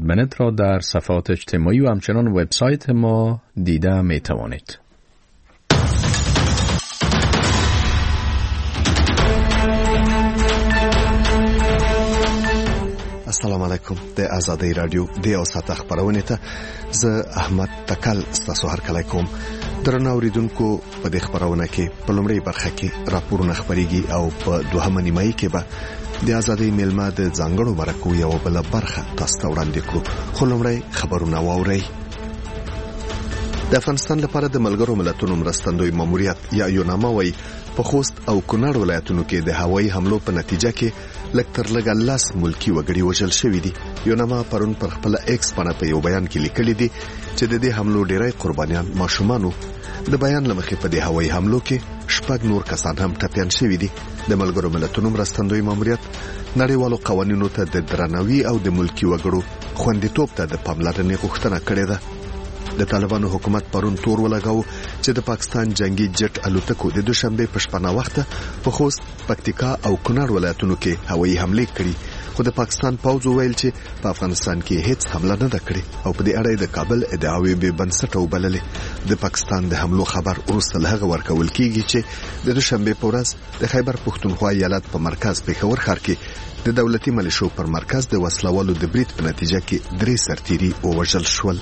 بنت را در صفحات اجتماعی و همچنان وبسایت ما دیده می توانید. السلام علیکم. د آزادۍ رادیو د اوسات خبرونه ته زه احمد تکل ستاسو هر کله کوم. درنو اوریدونکو، په دې خبرونه کې په لومړی برخه کې راپورونه خبريږي او په دوهمه نیمایي کې به د آزادۍ میلمه د ځانګړو مرکو یو بل برخه تاسو ته وړاندې کړو. خو لومړی خبرونه واورئ. د افغانستان لپاره د ملګرو ملتونو مرستندوی ماموریت یا یوناما وایي په خوست او کونړ ولایتونو کې د هوایي حملو په نتیجه کې لکتر لګا لاس ملکی وګړي وژل شوی دي. یوناما پرون پر خپل ایکس باندې په یو بیان کې لیکلي دي چې د دې حملو ډیری قربانیان ماشومان. د بیان لمخې په دې هوایي حملو کې 6 نور کسان هم ټپيان شوی دي. د ملګرو ملتونو مرستندوی ماموریت نړیوالو قوانینو ته د درناوي او د ملکی وګړو خوندیتوب ته د پاملرنې غوښتنه کړې ده. د طالبانو حکومت پرون تور ولګاو چې د پاکستان جنگي جټ الوتکو د دوشنبه په شپه وخت په خوست، پکتیکا او کونړ ولایتونو کې هوایي حمله کړې. خو د پاکستان پوځ ویل چې په افغانستان کې هیڅ حمله نه کړې او په دې اړه د کابل ادعاوې به بنسټ وبللې. د پاکستان د حملو خبر وروسته لهغه ورکول کیږي چې د دوشنبه په ورځ د خیبر پښتونخوا ایالت په مرکز پېښور ښار کې د دولتي ملیشو پر مرکز د وسلوالو د برید په نتیجه کې 3 سرتیري ووژل شول.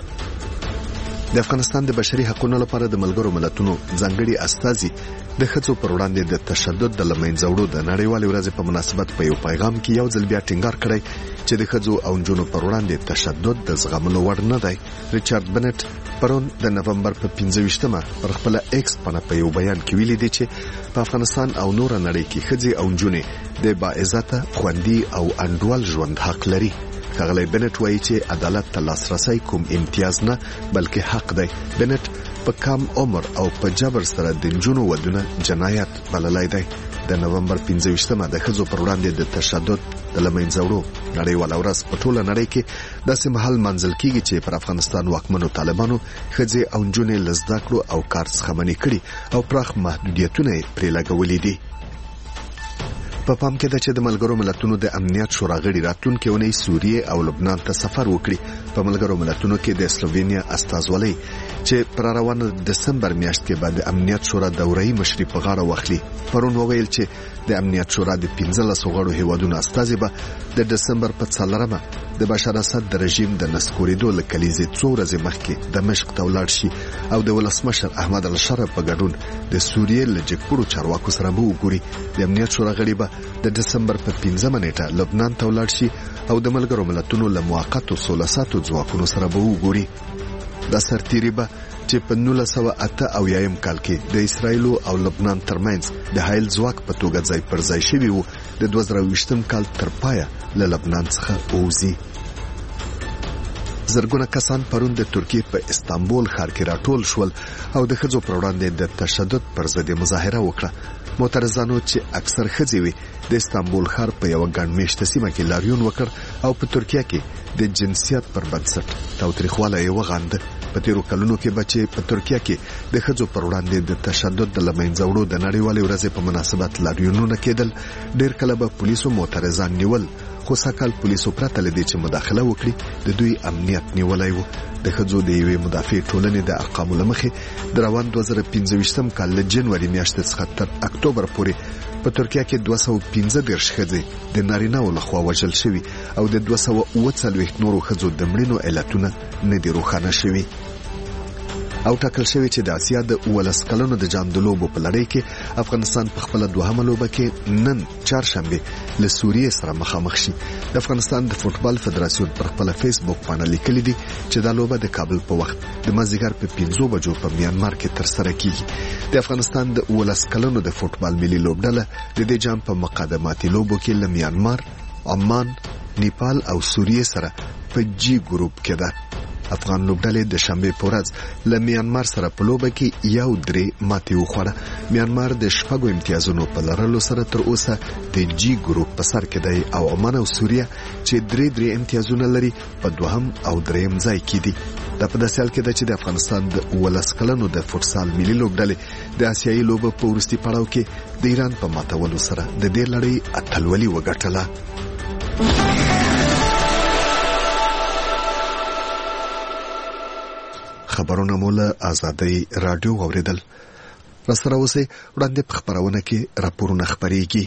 د افغانستان د بشري حقوقو لپاره د ملګرو ملتونو ځانګړي استازي د ښځو پر وړاندې د تشدد د لمنځوړو د نړیوالې ورځې په مناسبت په یو پیغام کې یو ځل بیا ټینګار کړی چې د ښځو او نجونو پر وړاندې تشدد د زغملو وړ نه دی. ریچارډ بنت پرون د نومبر په 15مه پر خپل ایکس باندې په یو بیان کې ویلي دی چې په افغانستان او نور نړۍ کې ښځې او نجونې د باعزته، خوندي او انډول ژوند حق لري. ښاغلی بنت وایي چې عدالت ته لاسرسی کوم امتیاز نه بلکې حق دی. بنت په کم عمر او په جبر سره د نجونو ودونه جنایت بللی دی. د نومبر 15مه د ښځو پر وړاندې د تشدد د لمنځوړو نړیواله ورځ په ټوله نړۍ کې داسې مهال منځل کیږي چې پر افغانستان واکمنو طالبانو ښځې او نجونې له زده کړو او کار څخه منع کړي او پراخ محدودیتونه یې پرې لګولي دي. په پام کې ده چې د ملګرو ملتونو د امنیت شورا غړي راتلونکي اونۍ سوریه او لبنان ته سفر وکړي. په ملګرو ملتونو کې د سلووینیا استازولۍ چې پر روانه دسمبر میاشت کې بعد امنیت شورا دوره‌ای مشري په غاړه واخلي پرون وویل چې د امنیت شورا د 15 غړو هیوادونو استازي به د دسمبر په 4مه د بشار اسد د رژیم د نسکوریدو لکلیزې 2 ورځې مخکې دمشق ته ولاړ شي او د ولسمشر احمد الشرف په ګډون د سوریې له جګپړو چارواکو سره به وګوري. د امنیت شورا غړي به د دسمبر په 15مه نیټه لبنان ته ولاړ شي او د ملګرو ملتونو له موقتو سولساتو ځواکونو سره به وګوري. د سرتیری به چې په 1988 کال کې د اسرایل او لبنان ترمنځ د حایل ځواک په توګه ځای پر ځای شوی وو د 2020 کال تر پایه له لبنان څخه اوزي. زرګونه کسان پرون د ترکیه په استانبول ښار کې راټول شول او د ښځو پر وړاندې د تشدد پر ضد مظاهره وکړه. معترضانو چې اکثر ښځې وي د استانبول ښار په یو ګڼ میشته سیمه کې لاریون وکړ او په ترکیه کې د جنسیت پر بنسټ تاوتریخوالی یې وغانده. په تیرو کلونو کې بچي په ترکیه کې د ښځو پر وړاندې د تشدد د لمنځوړو د نړیوالې ورځې په مناسبت لاریونونه کېدل. ډېر کله به پولیسو معترضان نیول، خو سکهال پولیسو پرته لدې چې مداخله وکړي د دوی امنیت نیولای وو. د ښځو د یوې مدافع ټولنې د ارقامو له مخې د روان 2015 کال له جنوري میاشتې څخه تر اکتوبر پورې په ترکیه کې 215 ښځې د نارینه‌و لخوا وژل شوي او د 240 نورو ښځو د مړینو علتونه نه دي روښانه شوي. او ټاکل شوی چې د آسیا د 19 کلونو د جام د لوبو په لړۍ کې افغانستان په خپل دوهمه لوبه کې نن چهارشنبه له سوریه سره مخامخ شي. د افغانستان د فوتبال فدراسیون پر خپل فیسبوک باندې لیکلي دي چې دا لوبه د کابل په وخت د مازیګر په 5 بجو په میانمار کې ترسره کیږي. د افغانستان د 19 کلونو د فوتبال ملي لوبډله د دې جام په مقدماتي لوبو کې له میانمار، عمان، نیپال او سوریه سره په جی ګروپ کې ده. افغان لوبډلې د شنبه په ورځ له میانمار سره په لوبه کې 1-3 ماتې وخوړه. میانمار د 6 امتیازونو په لرلو سره تر اوسه د جی ګروپ په سر کې دی او عمان او سوریه چې 3 امتیازونه لري په دوهم او دریم ځای کې دي. د په داسې حال کې ده چې د افغانستان د 19 کلنو د فوتسال ملي لوبډلې د آسیایي لوبو په وروستي پړاو کې د ایران په ماتولو سره د دې لړۍ اتلولي وګټله. خبرونه مول آزادۍ رادیو اوریدل. راسره اوسه وړاندې په خبرونه کې راپورونه خبريږي.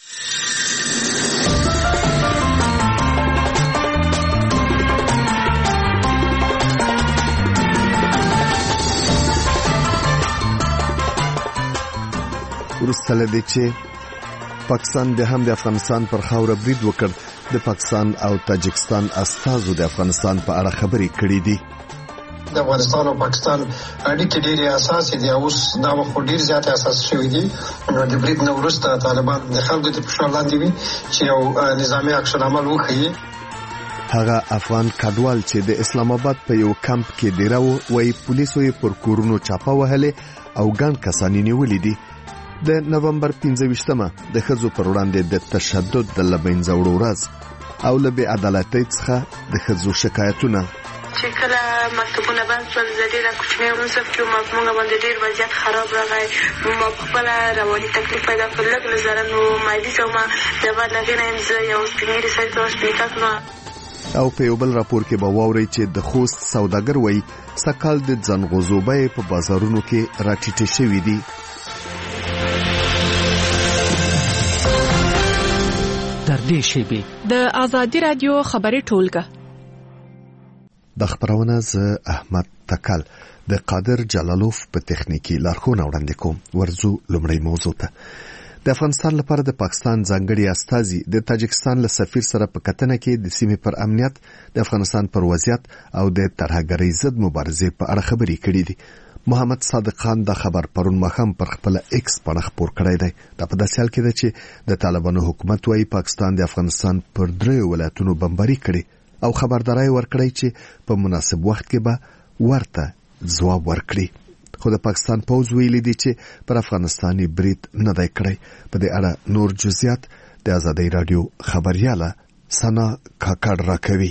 ورسره د چې پاکستان به هم د افغانستان پر خاوره برید وکړ. د پاکستان او تاجکستان استازو د افغانستان په اړه خبرې کړې دي. د افغانستان او پاکستان اړیکې ډېرې اساسي دي، اوس دا خو ډېر زیات اساس شوی دي. د برید نه وروسته طالبان د خلکو د فشار لاندې وي چې یو نظامي اکشن عمل وکړي. هغه افغان کډوال چې د اسلام آباد په یو کمپ کې ډیراو وای پولیسو یې پر کورونو چاپه وهله او ګڼ کسان نیولې دي. د نومبر 15مه د خزو پر وړاندې د تشدد د لبنځه وړو ورځ او له بې عدالتۍ څخه د خزو شکایتونه چې کله مکتوبونه بند شول د ډېر کوچنی مصرف کې موږ باندې ډېر وضعیت خراب راغی. ما خپل رواني تکلیف پیدا کړ، لږ لزر نو مایدي سم د بعد لګنه زه یو سپینری سایت او سپیکات ما او په یو بل راپور کې به واوري چې د خوست سوداګر وای سکال د ځنغوزوبې په بازارونو کې راټیټې شوې دي. د آزادۍ رادیو خبري ټولګه. د خبرونه ز احمد تکل د قادر جلالوف په تخنیکی لارښوونه وړاندې کوم. ورزو لومړی موضوع ته. د افغانستان لپاره د پاکستان ځانګړي استازي د تاجکستان له سفیر سره په کتنه کې د سیمې پر امنیت، د افغانستان پر وضعیت او د ترهګرۍ ضد مبارزې په اړه خبرې کړې دي. محمد صادق خان دا خبر پرون مخام پر خپل ایکس باندې خبر کړی دی. دا په داسې حال کې ده چې د طالبانو حکومت وايي پاکستان د افغانستان پر 3 ولایتونو بمباري کړي او خبرداري ورکړی چې په مناسب وخت کې به ورته ځواب ورکړي. خو د پاکستان پوز ویلي دي چې پر افغانستاني برید نه دی کړی. په دې اړه نور جزئیات د آزادۍ رادیو خبرياله سنا کاکړ راکوي.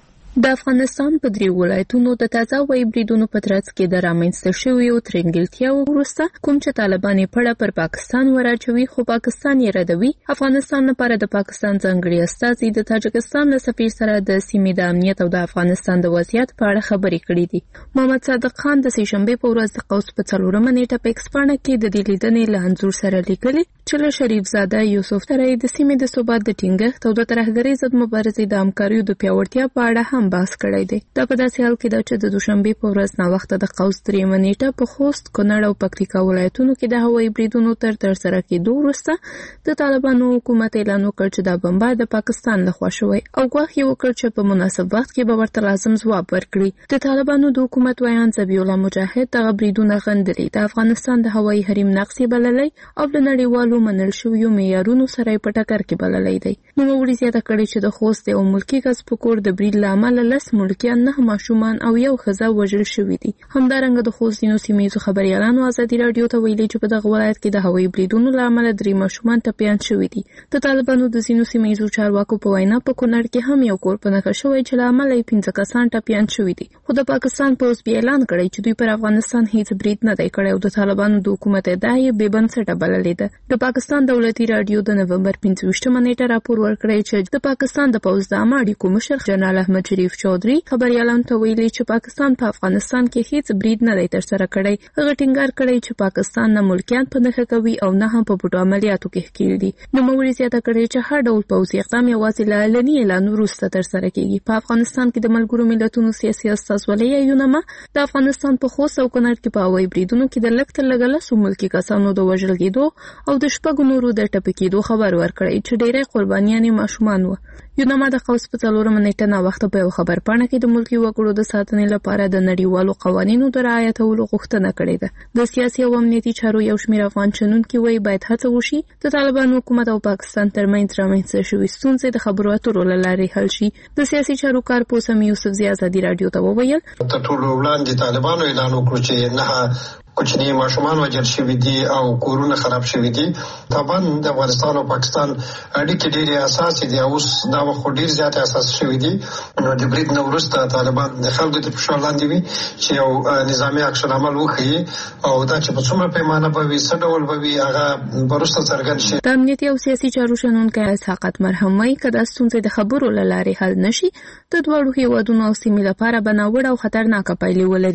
د افغانستان په 3 ولایتونو د تازه وای بریدونو په ترڅ کې د رامنځته شویو ترنګلتیاو وروسته کوم چې طالبان پړه پر پاکستان وراچوي خو پاکستان یې ردوي. افغانستان لپاره د پاکستان ځانګړي استازي د تاجکستان له سفیر سره د سیمې د امنیت او د افغانستان د وضعیت په اړه خبرې کړې دي. محمد صادق خان د سهشنبه په ورځ د قوس په 4مه نیټه په ایکسپانه کې د دې لیدنې له انځور سره لیکلي چې له شریف زاده یوسف ترې د سیمې د ثبات د ټینګښت او د ترهګرۍ ضد مبارزې د همکاریو د پیاوړتیا په اړه هم بحث کړی دی. دا په داسې حال کې ده چې د دوشنبه په ورځ نا وخت د قوس 3مه نیټه په خوست، کونړ او پکتیکا ولایتونو کې د هوایي بریدونو ترسره کېدو وروسته د طالبانو حکومت اعلان وکړ چې دا بمبار د پاکستان لخوا شوی او غواړي وکړ چې په مناسب وخت کې به ورته لازم ځواب ورکړي. د طالبانو د حکومت ویان ذبیح الله مجاهد د بریدونو غندلي د افغانستان د هوایي حریم نقصي بللی او د نړیوالو منل شویو معیارونو سره په ټکر کې بللی دی. نو وړي زیاته کړي چې د خوست یو ملکی کس په کور د برید لامل لس ملکیان 9 ماشومان او یو ښځه وژل شوې دي. همدارنګه د خوست ځینو سیمه‌ییزو خبريالانو آزادۍ رادیو ته ویلي چې په دغه ولایت کې د هوایي بریدونو لامل 3 ماشومان ټپیان شوي دي. د طالبانو د ځینو سیمه‌ییزو چارواکو په وینا په کونړ کې هم یو کور په نښه شوی چې لامل یې 15 کسان ټپیان شوي دي. خو د پاکستان پوز بیا اعلان کړی چې دوی پر افغانستان هیڅ برید نه دی کړی او د طالبانو د حکومت ادعا یې بې بنسټه بللې ده. د پاکستان دولتي رادیو د نومبر 25مه نیټه راپور ورکړی چې د پاکستان د پوز د عامه اړیکو مشر جنرال احمد شریف چودھری خبريالانو ته ویلي چې پاکستان په افغانستان کې هیڅ برید نه دی ترسره کړی. هغه ټینګار کړی چې پاکستان نه ملکیان په نښه کوي او نه هم په پټو عملیاتو کې ښکیل دي. نوموړي زیاته کړې چې هر ډول پوځي اقدام یوازې له اعلاني اعلان وروسته ترسره کیږي. په افغانستان کې د ملګرو ملتونو سیاسي استازولۍ یونما د افغانستان په خوست او کونړ کې په هوایي بریدونو کې د لږ تر لږه 10 ملکي کسانو د وژل کېدو او د شپږ نورو د ټپي کېدو خبر ورکړی چې ډېری قربانیان ماشومان وو. یونما د قوس په 4مه نیټه نا وخت په خبر پاڼه کې د ملکي وګړو د ساتنې لپاره د نړیوالو قوانینو د رعایتولو غوښتنه کړې ده. د سیاسي او امنیتي چارو یو شمېر افغان شنونکي وایي باید هڅه وشي د طالبانو حکومت او پاکستان ترمنځ رامنځته شوې ستونزې د خبرو اترو له لارې حل شي. د سیاسي چارو کارپوه سمي یوسفزي آزادۍ رادیو ته وویل تر ټولو وړاندې طالبانو اعلان وکړ چې نه کوچنی ماشومان وژل شوي دي او کورونه خراب شوي دي. طبعا د افغانستان او پاکستان اړیکې ډېرې اساسي دي. اوس دا خو ډېر زیات اساس شوي دي. د برید نه وروسته طالبان د خلکو د فشار لاندې وي چې یو نظامي اکشن عمل وکړي او دا چې په څومره پیمانه به وي څه ډول به وي هغه وروسته څرګند شي. د امنیتي او سیاسي چارو شنونکی اسحاق مرهم وایي که دا ستونزې د خبرو له لارې حل نشي د دواړو هیوادونو او سیمې لپاره به ناوړه او خطرناکه پایلې ولري.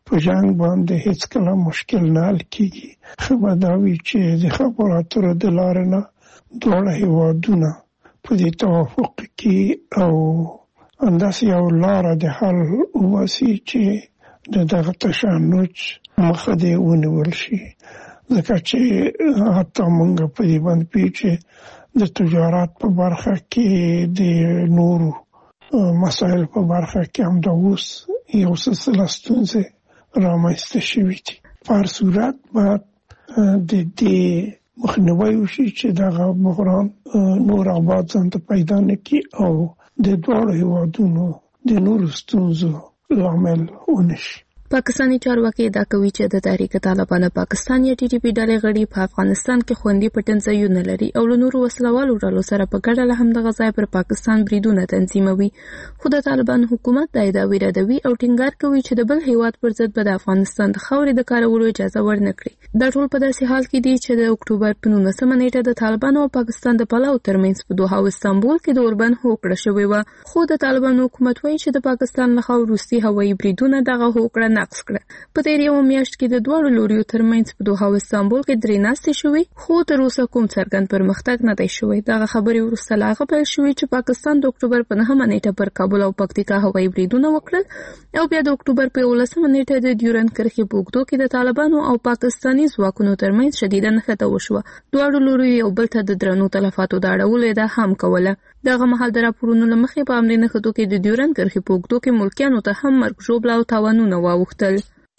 په جنگ باندې هیڅ کله مشکل نه حل کیږي. خبرداوی چې د خبرو اترو د لارې نه دواړه هیوادونه په دې توافق کې او انداسې یو لاره د حل وباسي چې دغه تشنج مخه دې ونیول شي. ځکه چې حتی موږ په دې باندې پیچې د تجارت په برخه کې د نورو مسایل په برخه کې هم د اوس یو سلسله ستونزې رامنځته شوي دي. په هر صورت باید د دې مخنیوی وشي چې دغه بحران نور آباد ځان ته پیدا نه کړي او د دواړو هیوادونو د نورو ستونزو لامل ونه شي. پاکستاني چارواکي دا کوي چې د تحریک طالبان پاکستان یا ټي ټي پی ډلې غړي په افغانستان کې خوندي پټنځایونه لري او له نورو وسلوالو ډلو سره په ګډه له همدغه ځای پر پاکستان بریدونه تنظیموي. خو د طالبان حکومت دا ادعاوې ردوي او ټینګار کوي چې د بل هیواد پر ضد به د افغانستان د خاورې د کارولو اجازه ورنه کړي. دا ټول په داسې حال کې دي چې د اکتوبر په 19 نیټه د طالبان او پاکستان د پلاو ترمنځ په دوحه او استانبول کې د اوربند هوکړه شوې و. خو د طالبان حکومت وایي چې د پاکستان له خوا روسي هوایي بریدونه دغه هوکړه نقض کړه. په تیر یو میاشت کې د دوه لوريو ترمنځ په دوحه او استانبول کې درې ناستې شوې خو تر اوسه کوم څرګند پرمختګ نه دی شوی. دغه خبرې وروسته لا هغه پیل شوې چې پاکستان د اکتوبر په 9 نیټه پر کابل او پکتیکا هوایي بریدونه وکړل او بیا د اکتوبر په 11 نیټه د ډیورند کرښې په اوږدو کې د طالبانو او پاکستاني ځواکونو ترمنځ شدیده نښته وشوه. دواړو لوريو یو بل ته د درنو تلفاتو د اړولو ادعا هم کوله. دغه مهال د راپورونو له مخې په امر نښتو کې د ډیورند کرښې په اوږدو کې ملکیانو ته هم مرګ ژوبله او تاوانونه واوښتل.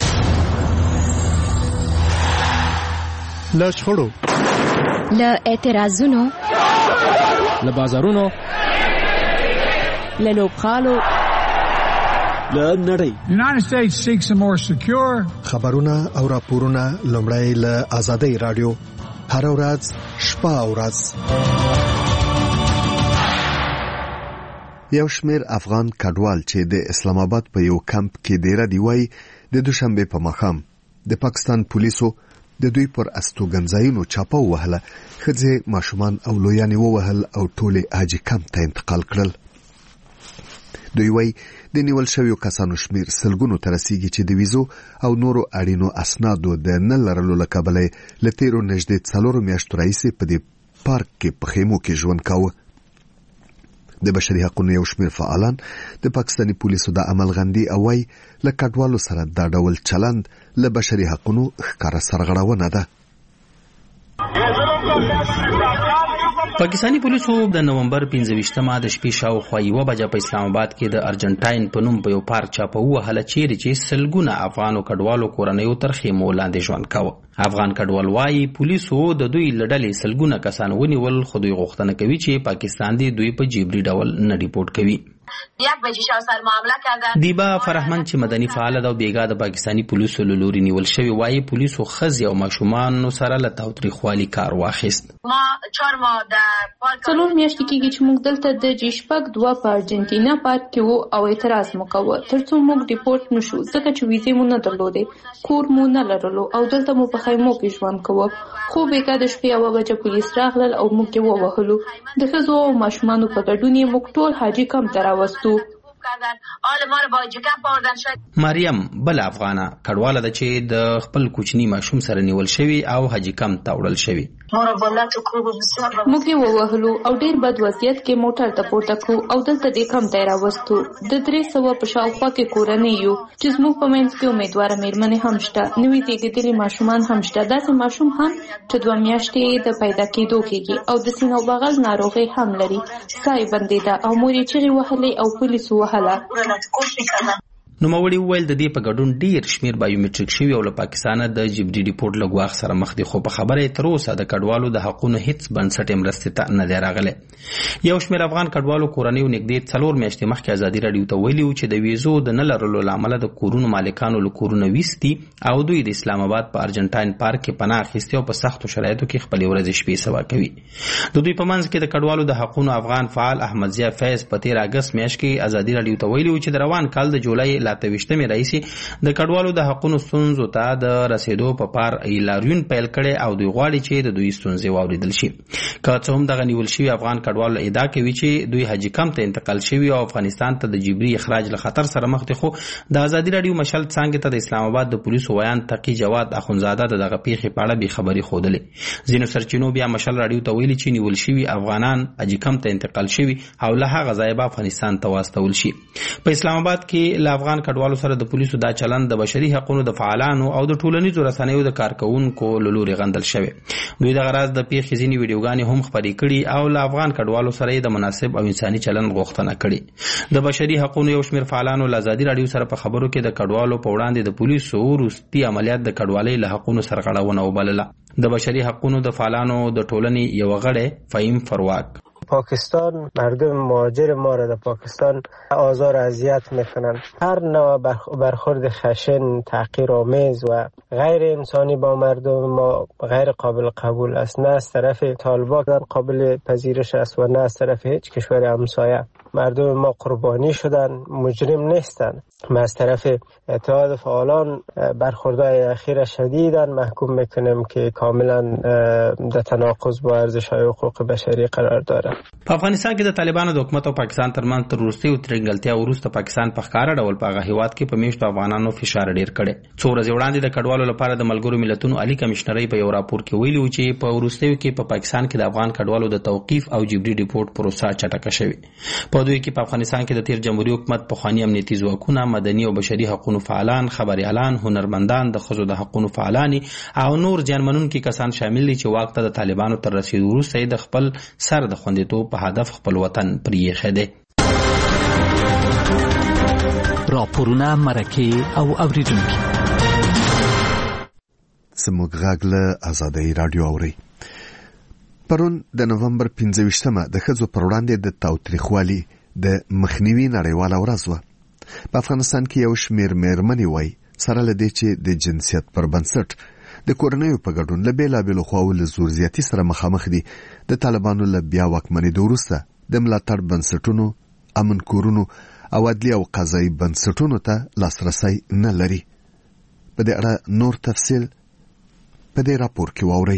له شخړو، له اعتراضونو، له بازارونو، له لوبغالو، له نړۍ. United States seeks a more secure. خبرونه او راپورونه لومړی له آزادۍ رادیو هر ورځ شپه او ورځ. یو شمیر افغان کډوال چې د اسلام آباد په یو کمپ کې ډیره دی وای د دوشنبه په ماښام د پاکستان پولیسو د دوی پر استوګنځایونو چاپه وهله، ښځې، ماشومان او لویانې ووهل او ټولې حاجي کمپ ته انتقال کړل. دوی وای د نیول شویو کسانو شمیر سلګونو ته رسیږي چې د ویزو او نورو اړینو اسنادو د نه لرلو له کبله له تیرو نږدې 4 میاشتو راهیسې په دې پارک کې په خیمو کې ژوند کاوه. د بشري حقوقو یو شمیر فعالان د پاکستاني پولیسو د عمل غندي او وايي له کډوالو سره دا ډول چلند له بشري حقوقو ښکاره سرغړونه ده. پاکستانی پولیسو د نومبر 15مه د شپې شاوخوا 1 بجه په اسلام آباد کې د ارجنټاین په نوم په یو پارک چاپه وهله چیرې چې سلګونه افغانو کډوالو کورنیو تر خیمو لاندې ژوند کاوه. افغان کډوال وايي پولیسو د دوی لړلې سلګونه کسان ونیول خو دوی غوښتنه کوي چې پاکستان دې دوی په جبري ډول نه ریپورت کوي. دیبا فرحمن چې مدني فعال ده او بیګا د پاکستانی پولیسو له لوري نیول شوی وايي پولیسو ښځې او ماشومان سره له تاوتریخوالي کار واخیست. 4 میاشتې کېږي چې موږ دلته د جیشپک 2 په ارجنټینا پارک کې وو او اعتراض مو کاوه ترڅو موږ ریپورت نشو ځکه چې ویزې مو نه درلودې، کور مو نه لرلو او دلته مو په خیمو کې ژوند کوو. خو بیګا د شپې 1 بجه پولیس راغلل او موږ یې ووهلو. د ښځو او ماشومانو په ګډون یې موږ ټول حاجي کمپ ته راوستو. مریم بل افغانه کډواله ده چې د خپل کوچني ماشوم سره نیول شوی او حاجي کمپ ته وړل شوی. موږ یې ووهلو او ډیر بد وضعیت کې موټر ته پورته کړو او دلته دې کمپ ته راوستو. د 300 په شاوخوا کې کورنۍ یو چې زموږ په منځ کې امیدواره میرمنې هم شته، نوي زیږیدلي ماشومان هم شته، داسې ماشوم هم چې 2 میاشتې د پیدا کېدو کېږي او د سینې او بغل ناروغي هم لري. سای بندیده او مور یې چیغې وهلې او پولیسو وهله. نوموړي وویل د دې په ګډون ډیر شمیر بایومټریک شوی او له پاکستانه د جبري ریپورت له ګواښ سره مخ دي خو په خبره تر اوسه د کډوالو د حقوقو هیڅ بنسټ مرستې ته نه دی راغلی. یو شمیر افغان کډوالو کورنیو نږدې 4 میاشتې مخکې ازادي راډیو ته ویلي چې د ویزو د نه لرلو له امله د کورونو مالکانو له کورونه ویستي او دوی د اسلام آباد په ارجنټاین پارک کې پناه اخیستي او په سختو شرایطو کې خپلې ورځې شپې سبا کوي. د دوی په منځ کې د کډوالو د حقوقو افغان فعال احمد ضیا فیض په 13 اگست میاشت کې ازادي راډیو ته ویلي چې د روان کال د جولای لا 28 راځي د کډوالو د حقوقو ستونزو ته د رسیدو په پار لاریون پیل کړي او دوی غواړي چې د دوی ستونزې واوریدل شي. که څه هم دغه نیول شوي افغان کډوالو ادعا کوي چې دوی حاجی کمپ ته انتقال شوي او افغانستان ته د جبري اخراج له خطر سره مخ دي، خو د ازادي رادیو مشال څنګه ته د اسلام آباد د پولیسو ویان تقی جواد اخونزاده دغه پیښې په اړه به خبري خوده. ځینو سرچینو بیا مشال رادیو ته ویلي چې نیول شوي افغانان حاجی کمپ ته انتقال شوي او له هغه ځایه به افغانستان ته واستول شي. په اسلام آباد کې له افغان کډوالو سره د پولیسو دا چلند د بشري حقوقو د فعالانو او د ټولنیزو رسنیو د کارکونکو له لوري غندل شوی. دوی دغه راز د پیښې ځینې ویډیوګانې هم خپرې کړي او له افغان کډوالو سره د مناسب او انساني چلند غوښتنه کړې. د بشري حقوقو یو شمېر فعالانو له ازادي رادیو سره په خبرو کې د کډوالو په وړاندې د پولیسو وروستي عملیات د کډوالۍ له حقوقو سرغړونه وبلله. د بشري حقوقو د فعالانو د ټولنې یو غړی فهیم فرواک: پاکستان مردم مهاجر ما را در پاکستان آزار اذیت میکنن. هر نوع برخورد خشن، تحقیرآمیز و غیر انسانی با مردم ما غیر قابل قبول است. نه از طرف طالبان قابل پذیرش است و نه از طرف هیچ کشور همسایه. مردم ما قربانی شدن، مجرم نیستن. ما از طرف اتحاد فعالان برخوردهای اخیر شدیداً محکوم میکنیم که کاملا در تناقض با ارزش‌های حقوق بشری قرار داره. په افغانستان کې د طالبانو د حکومت او پاکستان ترمنځ تر وروستیو ترنګلتیا وروسته پاکستان په ښکاره ډول په هغه هیواد کې په میشتو افغانانو فشار ډیر کړی. څو ورځې وړاندې د کډوالو لپاره د ملګرو ملتونو عالی کمشنرۍ په یو راپور کې ویلي و چې په وروستیو کې په پاکستان کې د افغان کډوالو د توقیف او جبري ډیپورټ پروسه چټکه شوې. په دوی کې په افغانستان کې د تیر جمهوریت حکومت پخواني امنیتي ځواکونه، مدني او بشري حقوقو فعالان، خبريالان، هنرمندان، د ښځو د حقوقو فعالان او نور زیانمنونکي کسان شامل دي چې واک ته د طالبانو تر رسیدو وروسته د خپل سر د خوندیتوب په هدف خپل وطن پرېښی دی. راپورونه، مرکې او اوریدونکي زموږ غږ له ازادۍ رادیو اوري. پرون د نومبر 25مه د ښځو پر وړاندې د تاوتریخوالي د مخنیوي نړیواله ورځ وه. په افغانستان کې یو شمېر مېرمنې وایي سره له دې چې د جنسیت پر بنسټ د کورنیو په ګډون له بېلابېلو خواو له زور زیاتي سره مخامخ دي. د طالبانو له بیا واکمنېدو وروسته د ملاتړ بنسټونو، امن کورونو او عدلي او قضایي بنسټونو ته لاسرسی نه لري. په دې اړه نور تفصیل په دې راپور کې واورئ.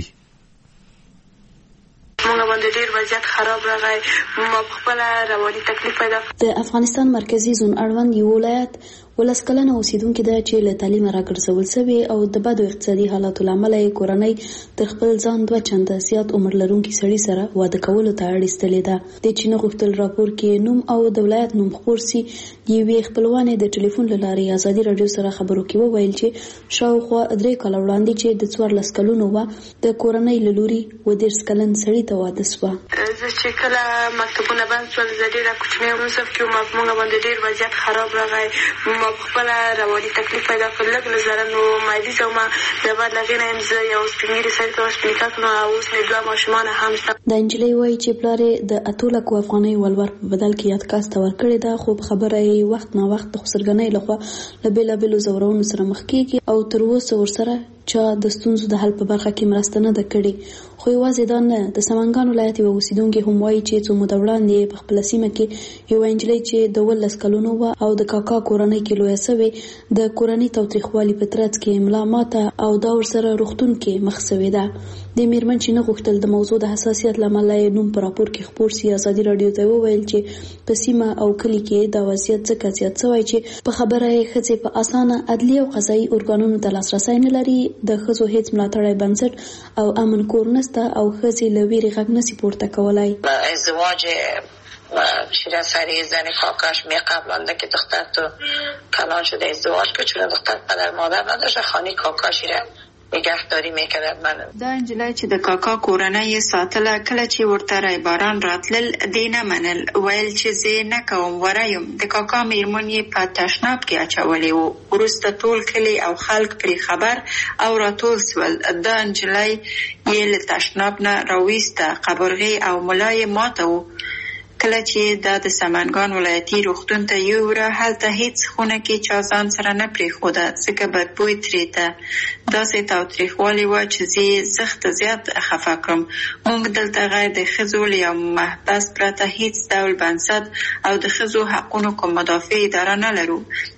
موږ باندې ډیر وضعیت خراب راغی. ما خپل رواني تکلیف پیدا. د افغانستان مرکزی زون اړوند یو ولایت ولس کلنه اوسیدونکو د چې له تعلیم راګرځول شوی او د بدو اقتصادي حالاتو لامل یې کورنۍ تر خپل ځان 2 چنده زیات عمر لرونکي سړي سره واده کولو ته اړ ایستلې ده. د چې نه غوښتل راپور کې نوم او د ولایت نوم خپور سي. یوې خپلوانې د ټلیفون له لارې ازادي رادیو سره خبرو کې وویل چې شاوخوا 3 کاله وړاندې چې د 14 کلونو و د کورنۍ له لوري و 10 کلن سړي ته واده شوه. زه چې کله مکتبونه بند شول زه ډېره کوچنۍ وم چې موږ باندې ډېر وضعیت خراب راغی. ما خپل رواني تکلیف پیدا کړ. لږ نظر نو مایدیزه وم د بعد لغې نه زه یو سپینګیري سړي ته وسپینکا کړم او اوس مې 2 ماشومان هم شته. د انجلۍ وایي چې پلار د 8 لکو افغانۍ ولور په بدل کې یاد کاست ورکړی ده، خو خبره یې وخت نه وخت د خسرګنۍ لخوا له بېلابېلو زورونو سره مخ کیږي او تر اوسه ورسره چا د ستونزو د حل په برخه کې مرسته نه ده کړې. خو یوازې دا نه، د سمنګان ولایت یوه اوسیدونکې هم وایي چې څو موده وړاندې په خپله سیمه کې یوه نجلۍ چې د 12 کلونو وه او د کاکا کورنۍ کې لویه سوې د کورنۍ تاوتریخوالي په ترڅ کې ملا ماته او دا ورسره روغتون کې مخ سوې ده. د مېرمن چې نه غوښتل د موضوع د حساسیت له امله یې نوم په راپور کې خپور سي، ازادي راډیو ته وویل چې په سیمه او کلي کې دا وضعیت ځکه زیات سوی چې په خبره یې ښځې په اسانه عدلي او قضایي ارګانونو ته لاسرسی نه لري. د ښځو هیڅ ملاتړی بنسټ او امن کور نسته او ښځې له ویرې غږ نسي پورته کولی. ازدواج شیرین سری زن کاکاش می قبلانده که دختر تو کلان شده ازدواج که چون دختر پدر مادر نداشته خانی کاکاشی را نگهداری میکرد. من دا انجلای چې د کاکا کورنۍ ساتله کله چې ورته رایباران راتلل دی نه منل، ویل چې زه نه کوم ورایم. د کاکا میرمن یې په تشناب کې اچولې وو. وروسته ټول کلی او خلک پرې خبر او راټول سول. دا انجلای یې له تشناب نه راویسته، قبرغې او ملا یې ماته وو. کله چې دا د سمنګان ولایتي روغتون ته یووړه هلته هیڅ خونه کې چا ځان سره نه پرېښوده ځکه بدبوی ترې ته. داسې تاوتریخوالی وه چې زه یې سخت زیات خفه کړم. موږ دلته غیر د ښځو له یو محبس پرته هیڅ ډول بنسټ او د ښځو حقونو کوم مدافع اداره نه لرو.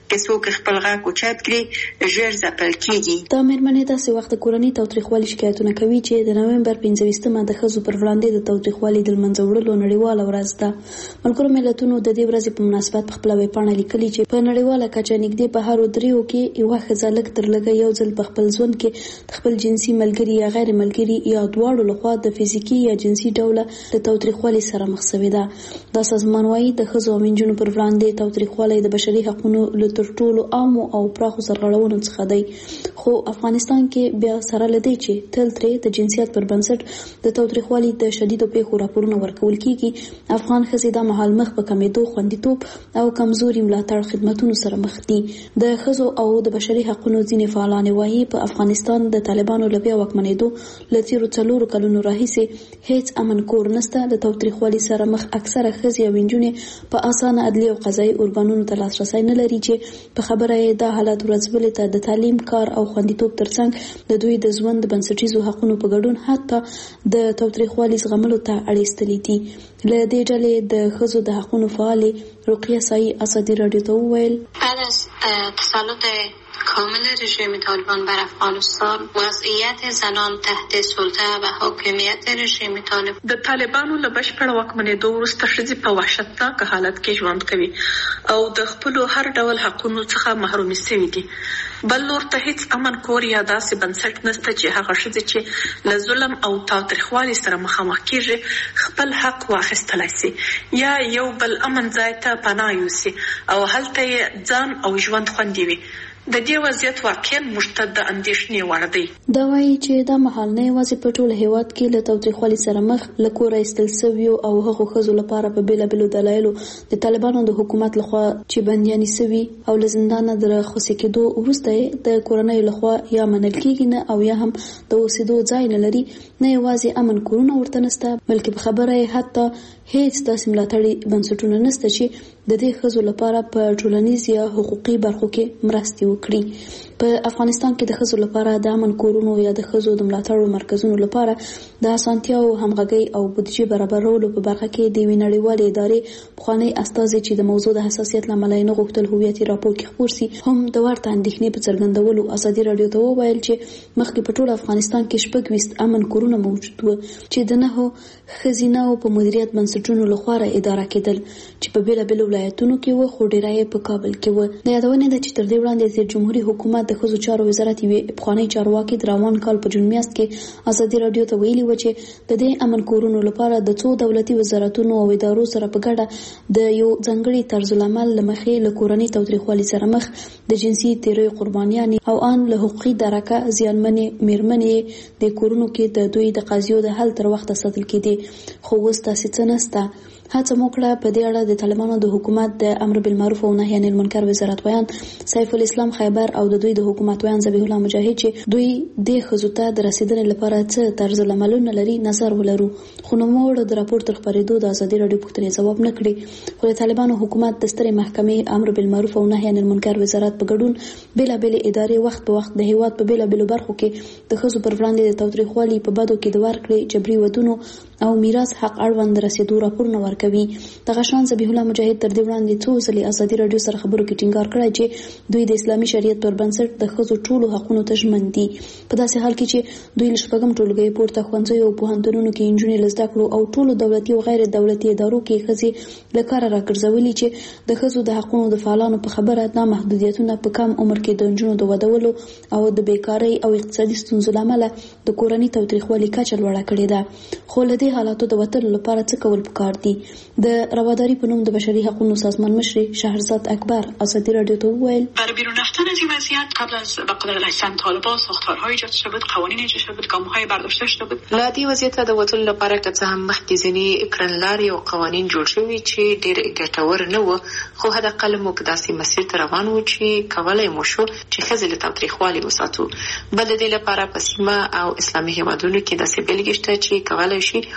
که څوک خپل غږ اوچت کړي ژر ځپل کیږي. دا مېرمنې داسې وخت د کورنۍ تاوتریخوالي شکایتونه کوي چې د نومبر 25مه د ښځو پر وړاندې د تاوتریخوالي د له منځه وړلو نړیواله ورځ ده. ملګرو ملتونو د دې ورځې په مناسبت په خپله ویبپاڼه لیکلي چې په نړیواله کچه نږدې په هرو دریو کې یوه ښځه لږ تر لږه یو ځل په خپل ژوند کې د خپل جنسي ملګري یا غیر ملګري یا دواړو لخوا د فزیکي یا جنسي ډوله د تاوتریخوالي سره مخ شوې ده. دا سازمان وایي د ښځو او نجونو پر وړاندې تاوتریخوالی د بشري حقونو له تر ټولو عامو او پراخو سرغړونو څخه دی. خو افغانستان کې بیا سره له دې چې تل ترې د جنسیت پر بنسټ د تاوتریخوالي د شدیدو پیښو راپورونه ورکول کیږي، افغان ښځې دا مهال مخ په کمیدو، خوندیتوب او کمزوري ملاتړ خدمتونو سره مخ دي. د ښځو او د بشري حقونو ځینې فعالان وایي په افغانستان د طالبانو له بیا واکمنېدو له تېرو 4 کلونو راهیسې هیڅ امن کور نشته. د تاوتریخوالي سره مخ اکثره ښځې او نجونې په اسانه عدلي او قضایي ارګانونو ته لاسرسی نه لري چې په خبره یې دا حالت ورځ بلې ته د تعلیم، کار او خوندیتوب ترڅنګ د دوی د ژوند د بنسټیزو حقونو په ګډون حتی د تاوتریخوالي زغملو ته اړ دي. له دې ډلې د ښځو د حقونو فعالې رقیه سایي ازادي راډیو ته وویل بعد از تسلط کامل رژیم طالبان بر افغانستان وضعیت زنان تحت سلطه و حاکمیت رژیم طالب د طالبانو له بشپړ واکمنېدو وروسته ښځې په وحشتناک حالت کې ژوند کوي او د خپلو هر ډول حقونو څخه محرومې شوي دي. بل نور ته هیڅ امن کور یا داسې بنسټ نشته چې هغه ښځې چې له ظلم او تاوتریخوالي سره مخامخ کیږي خپل حق واخیستلی سي یا یو بل امن ځای ته پناه یوسي او هلته یې ځان او ژوند خوندي وي. د دې وضعیت واقعا موږ ته د اندېښنې وړ دی. دا وایي چې دا مهال نه یوازې په ټول هیواد کې له تاوتریخوالي سره مخ له کوره ایستل سویو او هغو ښځو لپاره په بېلابېلو دلایلو د طالبانو د حکومت لخوا چې بندیانې سوي او له زندانه د راخوسي کېدو وروسته یې د کورنیو لخوا یا منل کېږي نه او یا هم د اوسېدو ځای نه لري. نه یوازې امن کورونه ورته نشته بلکې په خبره یې حتی هیڅ داسې ملاتړي بنسټونه نشته چې د دې ښځو لپاره په ټولنیز یا حقوقي برخو کې مرستې وکړي. په افغانستان کې د ښځو لپاره د امن کورونو یا د ښځو د ملاتړو مرکزونو لپاره د اسانتیاو، همغږۍ او بودیجې برابرولو په برخه کې د یوې نړیوالې ادارې پخوانی استازی چې د موضوع د حساسیت له امله یې نه غوښتل هویت یې راپور کې خپور سي هم د ورته اندېښنې په څرګندولو ازادي راډیو ته وویل چې مخکې په ټول افغانستان کې 26 امن کورونه موجود وو چې د 9 ښځینه‌و په مدیریت بنسټونو لخوا اداره کېدل چې په بېلابېلو ولایتونو کې وو خو ډېری یې په کابل کې وو. د یادونې ده چې تر دې وړاندې د جمهوریت حکومت د ښځو چارو وزارت یوې پخوانۍ چارواکي د روان کال په جون میاشت کې ازادي راډیو ته ویلي و چې د دې امن کورونو لپاره د څو دولتي وزارتونو او ادارو سره په ګډه د یو ځانګړي طرزالعمل له مخې له کورنۍ تاوتریخوالي سره مخ د جنسي تیریو قربانیانې او ان له حقوقي درکه زیانمنې میرمنې د کورونو کې د دوی د قضیو د حل تر وخته ساتل کېدې. خو اوس داسې څه نشته. هڅه مو کړه په دې اړه د طالبانو د حکومت د امر بالمعروف او نهي عن المنکر وزارت ویان سیف الاسلام خیبر او د دوی د حکومت ویان ذبیح الله مجاهد چې دوی د ښځو ته د رسیدنې لپاره څه طرز العملونه لري نظر ولرو. خو نوموړ د راپور تر خپرېدو د ازادي راډیو پوښتنې ځواب نه کړي. خو د طالبانو حکومت د سترې محکمې امر بالمعروف او نهي عن المنکر وزارت په ګډون بېلابېلې ادارې وخت په وخت د هیواد په بېلابېلو برخو کې د ښځو پر وړاندې د تاوتریخوالي په بدو کې د ورکړې جبري ودونو او میراث حق اړوند رسیدو راپورونه ورکوي. دغه شان ذبیح الله مجاهد تر دې وړاندې څو ځلې ازادي راډیو سره خبرو کې ټینګار کړی چې دوی د اسلامي شریعت پر بنسټ د ښځو ټولو حقونو ته ژمن دي. په داسې حال کې چې دوی له 6 ټولګیو پورته ښوونځیو او پوهنتونونو کې نجونې له زده کړو او ټولو دولتي او غیر دولتي ادارو کې ښځې له کاره راګرځولي چې د ښځو د حقونو د فعالانو په خبره دا محدودیتونه په کم عمر کې د نجونو د ودولو او د بیکارۍ او اقتصادي ستونزو له امله د کورنۍ تاوتریخوالي کچه لوړه کړې ده. خو له دې حالاتو د وتلو لپاره څه کول پکار دي؟ د رواداری په نوم د بشري حقوقو سازمان مشر شهرزاد اکبر ازادی رادیو ته وویل برای بیرون رفتن از این وضعیت قبل از به قدرت رسیدن طالبان ساختارهای ایجاد شده بود، قوانین ایجاد شده بود، گام‌های برداشته شده بود. له دې وضعیت د وتلو لپاره که څه هم مخکې ځینې کړنلارې او قوانین جوړ شوي چې ډېر ګټور نه وو، خو حداقل موږ داسې مسیر ته روان وو چې کولی مو شو چې ښځې له تاوتریخوالي وساتو. بل د دې لپاره په سیمه او اسلامي هېوادونو کې داسې بېلګې شته چې کولی شي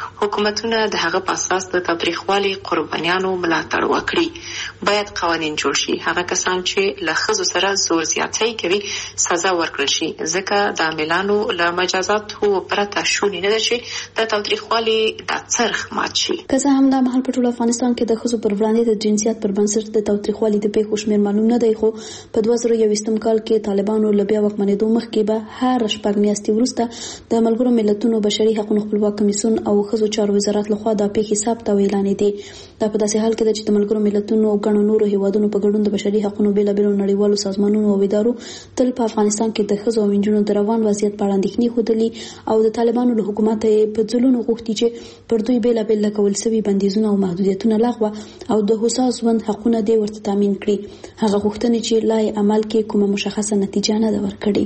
حکومتونه د هغه په اساس د تاوتریخوالي قربانیانو ملاتړ وکړي. باید قوانین جوړ شي. هغه کسان چې له ښځو سره زور زیاتی کوي سزا ورکړل شي، ځکه د عاملانو له مجازاتو پرته شونې نه ده چې د تاوتریخوالي دا څرخ مات شي. که څه هم دا مهال په ټول افغانستان کې د ښځو پر وړاندې د جنسیت پر بنسټ د تاوتریخوالي د پیښو شمېر معلوم نه دی، خو په 2021 کال کې طالبانو له بیا واکمنېدو مخکې به هر شپږ میاشتې وروسته د ملګرو ملتونو بشري حقوقو خپلواک کمیسیون او ښځو چارو وزارت لخوا دا پیښې ثبت او اعلانېدې. دا په داسې حال کې ده چې د ملګرو ملتونو او ګڼو نورو هیوادونو په ګډون د بشري حقوقو بېلابېلو نړیوالو سازمانونو او ادارو تل په افغانستان کې د ښځو او نجونو د روان وضعیت په اړه اندېښنې ښودلي او د طالبانو له حکومته په ځلونو غوښتي چې پر دوی بېلابېل لګول سوي بندیزونه او محدودیتونه لغوه او د هوسا ژوند حقونه دې ورته تامین کړي. هغه غوښتنې چې لا یې عمل کې کومه مشخصه نتیجه نه ده ورکړې.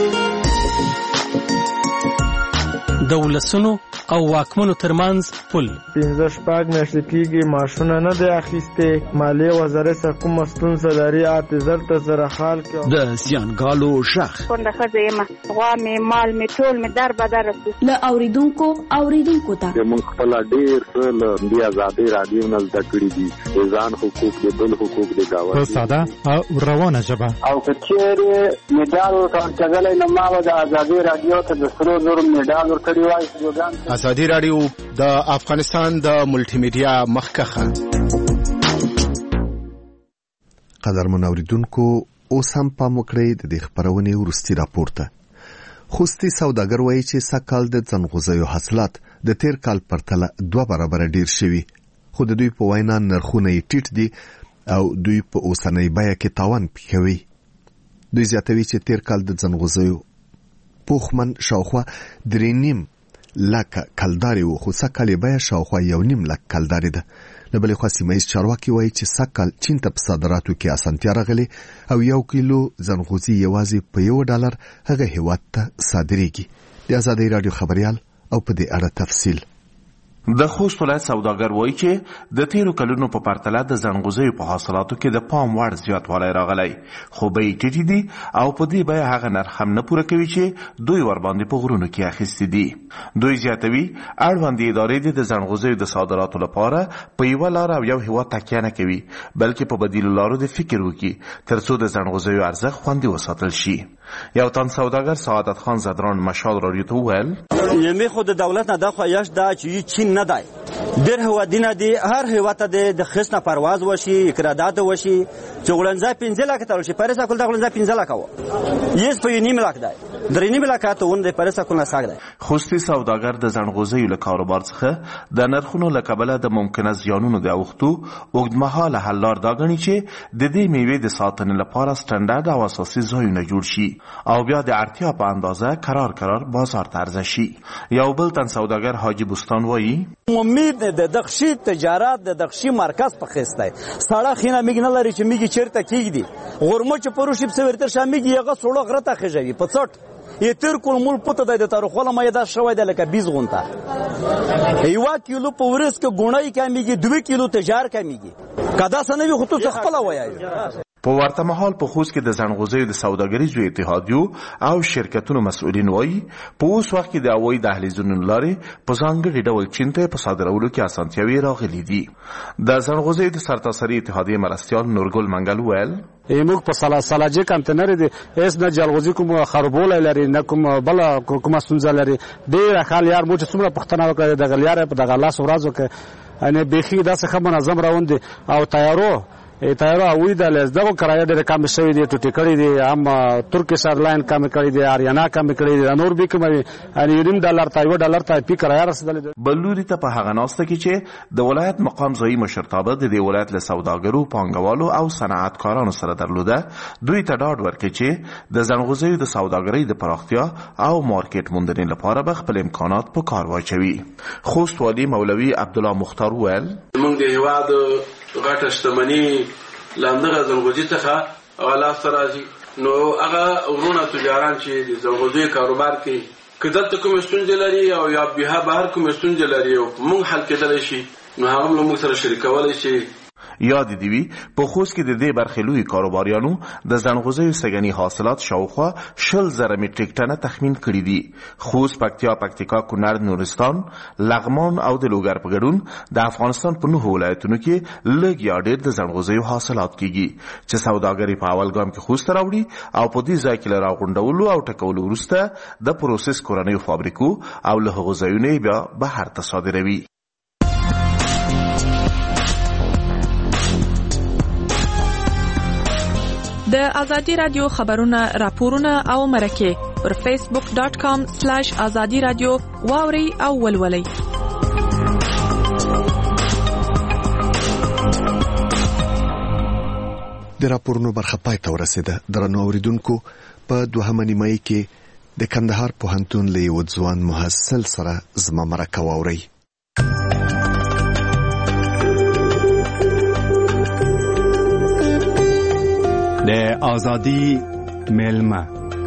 د ولسونو او واکمنو ترمنځ پل 15 میاشتې کېږي معاشونه نه دی اخیستې. مالیې وزارت څخه کومه ستونزه لري اعتذار ته سره حال کې د زیانګالو شخ کونډه ښځه یم، غوا مې مال مې ټول مې در بدر له اوریدونکو ته موږ خپل ډېر څه له دې ازادۍ رادیو نه زده کړي دي، د ځان حقوق د بل حقوق د گاونډي په ساده او روانه ژبه. او که چېرې میډال ورکړلی نو ما به د ازادۍ رادیو ته د سرو زرو میډال ورکړی وای. ازادي رادیو د افغانستان د ملټي میډیا مخکخه. قدرمن اوریدونکو، اوس هم پام وکړئ د دې خبرونې وروستي راپور ته. خوستي سوداګر وایي چې سږکال د ځنغوزیو حاصلات د تیر کال پرتله 2 برابره ډیر شوي، خو د دوی په وینا نرخونه یې ټیټ دي او دوی په اوسنۍ بیه کې تاوان کوي. دوی زیاتوي چې تیر کال د ځنغوزیو پوخمن شاوخوا 3.5 لکه کلداري وو، خو سږکال یې بیه شاوخوا 1.5 لک کلداري ده. له بلې خوا سیمه ییز چارواکي وایي چې سږکال چین ته په صادراتو کې اسانتیا راغلې او 1 کیلو ځنغوزي یوازې په $1 هغه هیواد ته صادریږي. د ازادۍ رادیو خبریال او په دې اړه تفصیل. د خوست ولایت سوداګر وایي چې د تیرو کلونو په پرتله د ځنغوزیو په حاصلاتو کې د پام وړ زیاتوالی راغلی، خو بیې ټیټې دي او په دې بیه هغه نرخ هم نه پوره کوي چې دوی ورباندې په غرونو کې اخیستي دي. دوی زیاتوي اړوندې ادارې د ځنغوزیو د صادراتو لپاره په یوه لار او یو هیواد تکیه نه کوي، بلکې په بدیلو لارو د فکر وکړي ترڅو د ځنغوزیو ارزښت خوندي وساتل شي. یو تن سوداګر سعادت خان زدران مشال راډیو ته وویل یمه خود د دولت نه د خواهش دا چې چین نه دی ډېر هوادینه دي، هر هیواد ته د خصنه پرواز وشي، اقرادات وشي چې غړنځه 15 لک تل شي پرسه کول د غړنځه 15 لک و یس په 1.5 لک دی 3.5 لک ته ون د پرسه کول نه ساګ دی. خوستي سوداګر د ځنغوزیو له کاروبار څخه د نرخونو له کبله د ممکنه زیانونو د اوختو اوږدمهاله حل لار دا غني چې د دې میوې د ساتنې لپاره سټنډرډ او اساسي ځایونه جوړ شي او بیا د اړتیا په اندازه قرار بازار ته عرضه شي. یو بل تن سوداګر حاجی بوستان وایي امید د دغشي تجارت د دغشي مرکز په خسته سړه خینه میګنه لري چې میګي چیرته کیږي غورمو چې پروشي په ورتر شامګي هغه سړو غرته خجوي په څټ یتر کول مول پته د تاریخ ولا مې دا شوی د لکه 20 غونټه 1 کیلو په ورس کې ګونای کمیږي 2 کیلو تجار کمیږي کدا سنوي خطو خپل وایي. په ورته مهال په خوست کې د ځنغوزیو د سوداګریزو اتحادیو او شرکتونو مسؤلین وایي په اوس وخت کې د هوایي دهلیزونو لارې په ځانګړي ډول چین ته په صادرولو کې اسانتیاوې راغلي دي. د ځنغوزیو د سرتاسري اتحادیې مرستیال نورګل منګل ویل موږ په سلاجه کانټینر دي اس نه جلغوزي کوم خربول لري نه کوم بل کوم ستونزه لري ډیر خال یار مو چې څومره پښتنه وکړي د غلیار په دغه لاس ورځو کې ان بيخي داسې خبره منظم روان دي او تیارو اوی د لزدغه کرایه ډېر کم شوی دی ټوټی کړی دی هم ترکیش ایرلاین کم کړی دی اریانا کم کړی دی نور به کوم ان $1 ته $1 ته پی کرایه رسیدل. بلوري ته په هغه ناسته کې چې د ولایت مقام ځایي مشرتابه د دې ولایت له سوداګرو پانګوالو او صنعتکارانو سره درلوده دوی ته ډاډ ورکړي چې د ځنغوزیو د سوداګرۍ د پراختیا او مارکیټ موندنې لپاره به خپل امکانات په کار واچوي. خوست والی مولوي عبدالله مختار ویل موږ د هیواد غټه شتمنۍ لاندغه ځنغوزي څخه غلا سره راځي نو هغه ورونه تجاران چې د ځنغوزي کاروبار کوي کدلته کوم ستونزې لري او یا به بهر کوم ستونزې لري او موږ حل کېدلی شي نو هغه موږ سره شریکولی شي. یاد دی وی په خوست کې د دې برخې لوی کاروباریانو د ځنغوزیو سګنی حاصلات شاوخوا 10,000 میټریک ټنه تخمین کړي دي. خوست، پکتیکا، کونړ، نورستان، لغمان او د لوګر په ګډون د افغانستان په 9 ولایتونو کې لږ یا ډېر د ځنغوزیو حاصلات کیږي چې سوداګري په اول ګام کې خوست راوړي او په دې ځای کې راغونډولو او ټکولو وروسته د پروسس کورنیو فابریکو او له هغو ځایونو بیا بهر ته صادروي. د ازادي رادیو خبرونه، راپورونه او مرکه پر facebook.com/azadi radio واوري او ولولي. د راپورونو برخه پای ته ورسېده. درنو اوریدونکو، په 2 نیمایي کې د کندهار پوهنتون له یو ځوان محصل سره زما مرکه واورئ. د ازادي ملما.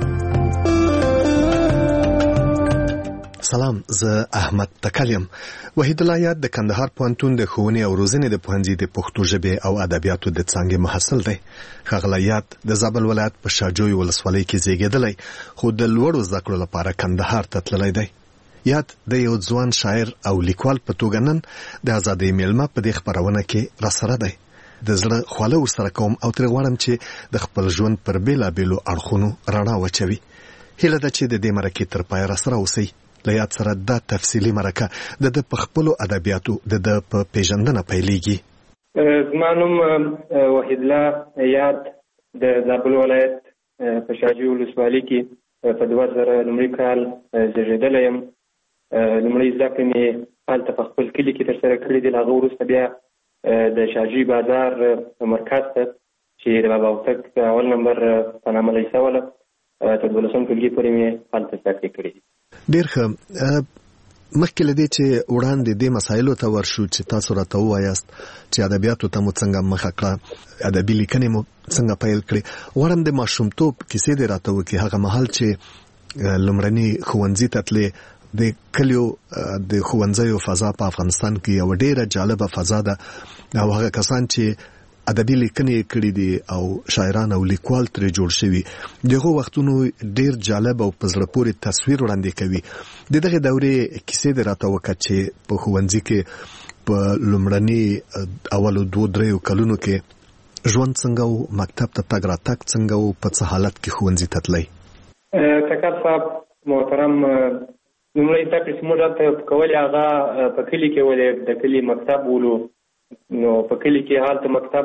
سلام، زه احمد تکل یم. وحید الله یاد د کندهار پوهنتون د ښوونې او روزنې د پوهنځي د پښتو ژبې او ادبیاتو د څانګې محصل دی. ښاغلی یاد د زابل ولایت په شاجوی ولسوالۍ کې زیږېدلی، خو د لوړو زده کړو لپاره کندهار ته تللی دی. یاد د یو ځوان شاعر او لیکوال په توګه نن د ازادۍ میلمه په دې خپرونه کې راسره دی. د زړه خواله ورسره کوم او ترې غواړم چې د خپل ژوند پر بېلابېلو اړخونو رڼا واچوي. هیله ده چې د دې مرکې تر پایه راسره اوسئ. له یاد سره دا تفصیلي مرکه د په خپلو ادبیاتو د په پیژندنه پیلېږي. زما نوم وحید الله یاد د زابل ولایت په شاجوی ولسوالۍ کې په 2000 لومړي کال زیږېدلی یم. لومړۍ زده کړې مې هلته په خپل کلي کې ترسره کړې دي. له هغه وروسته بیا د شاجوی بازار مرکز ته چې د بابا هوتک اول نمبر په نامه لیسه وله تر 12 ټولګي پورې مې هلته زده کړې کړې دي. ډېر ښه. مخکې له دې چې وړاندې دې مسایلو ته ورشو چې تاسو راته ووایاست چې ادبیاتو ته مو څنګه مخه کړه، ادبي لیکنې مو څنګه پیل کړې، غواړم د ماشومتوب کیسې دې راته وکړي. هغه مهال چې لومړني ښوونځي ته تلې، د کلیو د ښوونځیو فضا په افغانستان کې یو ډېره جالبه فضا ده او هغه کسان چې ادبي لیکنې کړې دي او شاعران او لیکوال ترې جوړ شوي، دغه وختونو ډېر جالب او په زړه پورې تصویر وړاندې کوي. د دغه دورې کیسې دې راته وکړه چې په ښوونځي کې په لومړني اولو 2-3 کلونو کې ژوند څنګه و، مکتب ته تګ راتګ څنګه و، په څه حالت کې ښوونځي ته تلئ؟ تکل صاحب محترم، لومړی زده کړې چې موږ هلته کولې هغه په کلي کې ولې د کلي مکتب ولو. نو په کلي کې هلته مکتب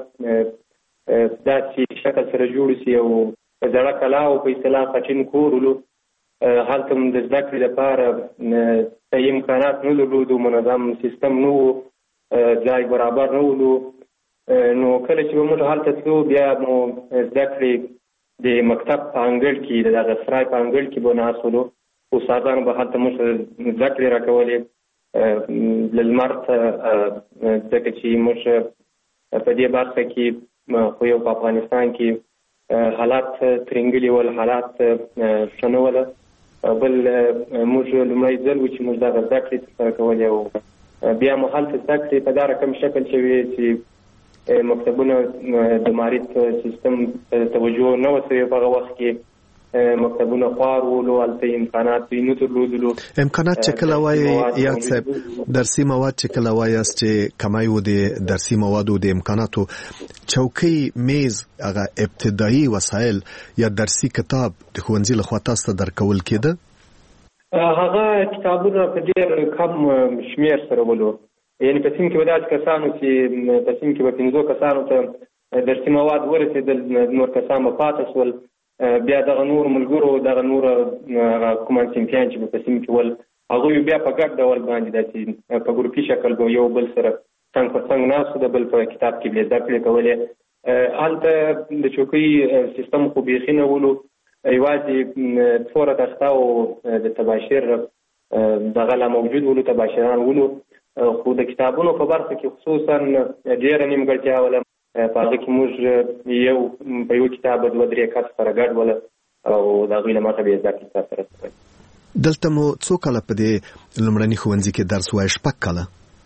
داسې شکل سره جوړ شي او په زړه کلا او په اصطلاح خټین کور ولو. هلته د زده کړې لپاره صحیح امکانات نه درلودو، منظم سیستم نه و، ځای برابر نه ولو. نو کله چې موږ هلته تلو بیا مو زده کړې د مکتب په انګړ کې، د دغه سرای په انګړ کې به ناست ولو. استادانو به هلته موږ زده کړې راکولې لمر ته، ځکه چې موږ په دې برخه کې خو یو په افغانستان کې حالات ترنګلي ول، حالات ښه نه وله. بل موږ لومړی ځل و چې موږ دغه زده کړې ترسره کولې او بیا مو هلته زده کړې په دا رقم شکل شوې چې مکتبونه د معرف سیستم توجه نه وه شوې په هغه وخت کې. مکتبونه خوار ولو، هلته امکانات نه درلودلو. امکانات چې کله وایي یاد صاحب، درسي مواد چې کله وایاست چې کمی و د درسي موادو د امکاناتو، چوکۍ، میز، هغه ابتدایي وسایل یا درسي کتاب د ښوونځي لخوا تاسو ته درکول کېده؟ هغه کتابونه په ډېر کم شمېر سره ولو. یعنې په سیم کې به داسې کسانو چې په سیم کې به 5 کسانو ته درسي مواد ورسېدل، نور کسان به پاتې شول. بیا دغه نور ملګرو، دغه نور کوم صنفیان چې په سیم کې ول، هغوی بیا په ګډ ډول باندې داسې په ګروپي شکل به یو بل سره څنګ پر څنګ ناست، د بل په کتاب کې به زده کړې کولې. هلته د چوکۍ سیستم خو بیخي نه ولو، یوازې توره تخته او د تباشیر دغه لا موجود ولو، تباشیران ولو. خو د کتابونو په برخه کې خصوصا ډېره نیمګړتیا وله. په هغه کې موږ په یو کتاب 2-3 کس سره ګډ وله او د هغوی له مخه به یې زده کړې سره. دلته مو څو کاله په دې لومړني ښوونځي کې درس وایه؟ 6 کاله.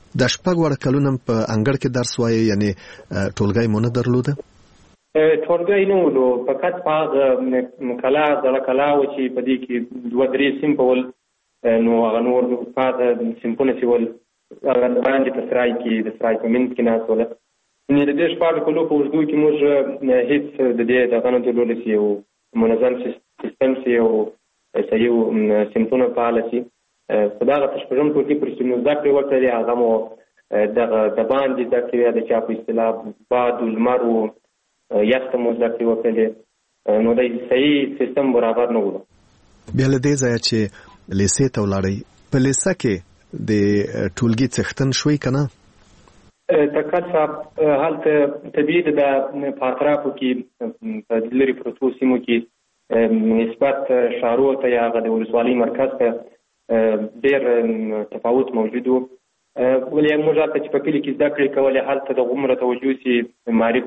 د شپږ وړ کلونم په انګړ کې درس وایي، یعنی ټولګی مو نه درلوده؟ ټولګی نه ولو، فقط هغه کلا زړه کلا و چې په دې کې 2-3 صنفه ول، نو هغه نور پاته صنفونه چې ول هغه باندې په سرای کې د سرای په منځ کې ناست ول. نو د دې شپږ کلو په اوږدو کې موږ هېڅ د دې دغه نه درلودلی چې یو منظم سیستم چې یو صحیح صنفونه فعاله شي. په دغه شپږم ټولګي پورې چې موږ زده کړې وکړلې هغه مو دغه د باندې زده کړې د چا په اصطلاح باد و لمر و یخ ته مو زده کړې وکړلې، نو د صحیح سیستم برابر نه و. بیا له دې ځایه چې لیسې ته ولاړئ، په لیسه کې د ټولګي څښتن شوئ که نه؟ تکل صاحب هلته طبیعي ده په اطرافو کې په لرې پرتو سیمو کې نسبت ښارو ته یا هغه د ولسوالۍ مرکز ته ډېر تفاوت موجود و. ولې موږ هلته چې په کلي کې زده کړې کولې هلته د غومره توجه چې معرف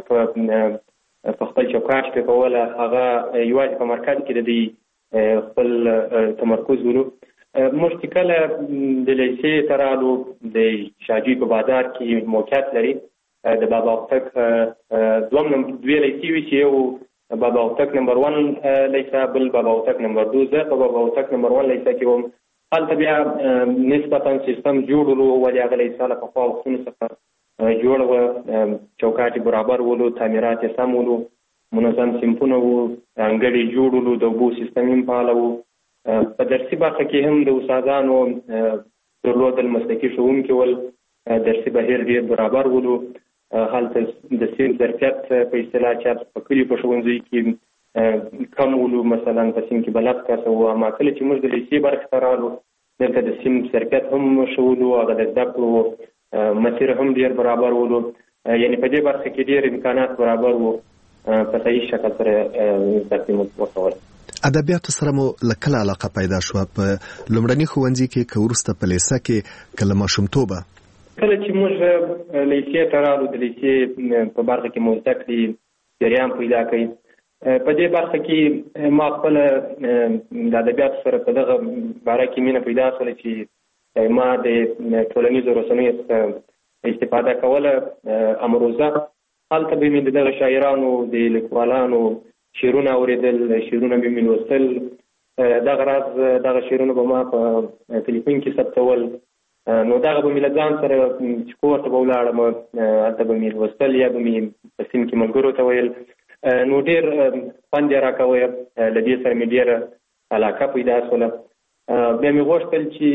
په خپل چوکاټ کې کوله، هغه یوازې په مرکز کې د دې خپل تمرکز ولو. موږ چې کله د لیسې ته رالو، د شاجوی په بازار کې موقعیت لري، د بابا هوتک دوه لیسې وي چې یو بابا هوتک نمبر 1 لیسه، بل بابا هوتک نمبر 2. زه په بابا هوتک نمبر 1 لیسه کې وم. هلته بیا نسبتا سیستم جوړ ولو، ولې هغه لیسه له پخوا وختونو څخه جوړه وه، چوکاټ برابر ولو، تعمیرات یې سم ولو، منظم صنفونه وو، انګړ یې جوړ ولو، د اوبو سیستم یې فعاله وو. په درسي برخه کې هم د استادانو درلودل، مسلکي ښوونکي ول، درسي بهیر ډېر برابر ولو. هلته د صنف ظرفیت په اصطلاح چې په کلیو په ښوونځیو کې کم ولو، مثلا په صنف کې به 10 کسه وو، اما کله چې موږ د لیسې برخې ته رالو دلته د صنف ظرفیت هم ښه ولو، هغه د زده کړو مسیر هم ډېر برابر ولو، یعنې په دې برخه کې ډېر امکانات برابر وو، په صحیح شکل سره زده کړې مو وکول. ادبیاتو سره مو له کله علاقه پیدا شوه؟ په لومړني ښوونځي کې که وروسته په لیسه کې که له ماشومتوبه؟ کله چې موږ لیسې ته رالو، د لیسې په برخه کې مو زده کړې جریان پیدا کړي. په دې برخه کې ما خپله د ادبیاتو سره په دغه باره کې مینه پیدا شوله چې ما د ټولنیزو رسنیو څخه استفاده کوله. امروزه هلته به مې د دغه شاعرانو، د لیکوالانو شعرونه اورېدل، شعرونه به مې لوستل. دغه راز دغه شعرونه به ما په تلیفون کې ثبتول، نو دغه به مې له ځان سره چې کور ته به ولاړم هلته به مې لوستل، یا به مې په سیمه کې ملګرو ته ویل. نو ډېر خوند یې راکوی، له دې سره مې ډېره علاقه پیدا شوله. بیا مې غوښتل چې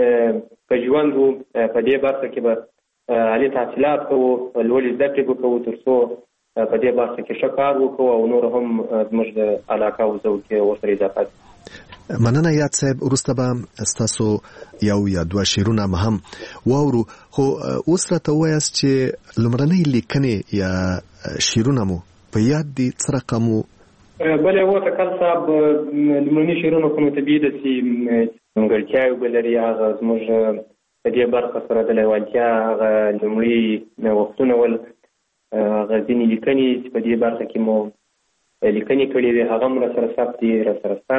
که ژوند و په دې برخه کې به عالي تحصیلات کوو، لوړې زده کړې به کوو، تر څو په دې برخه کې ښه کار وکړو او نور هم زموږ د علاقه او ذوق کې ورسره اضافه. مننه یاد صاحب. وروسته به ستاسو یو یا دوه شعرونه هم واورو، خو اوس راته ووایاست چې لومړنۍ لیکنې یا شعرونه مو په یاد دي؟ څه رقم و؟ بله و تکل صاحب لومړني شعرونه خو نو طبیعي ده چې ځانګړتیاوې به لري. هغه زموږ په دې برخه سره د لیوالتیا هغه لومړي وختونه ول، هغه ځینې لیکنې چې په دې برخه کې مو لیکنې کړې وې هغه هم راسره ثبت دي، راسره شته،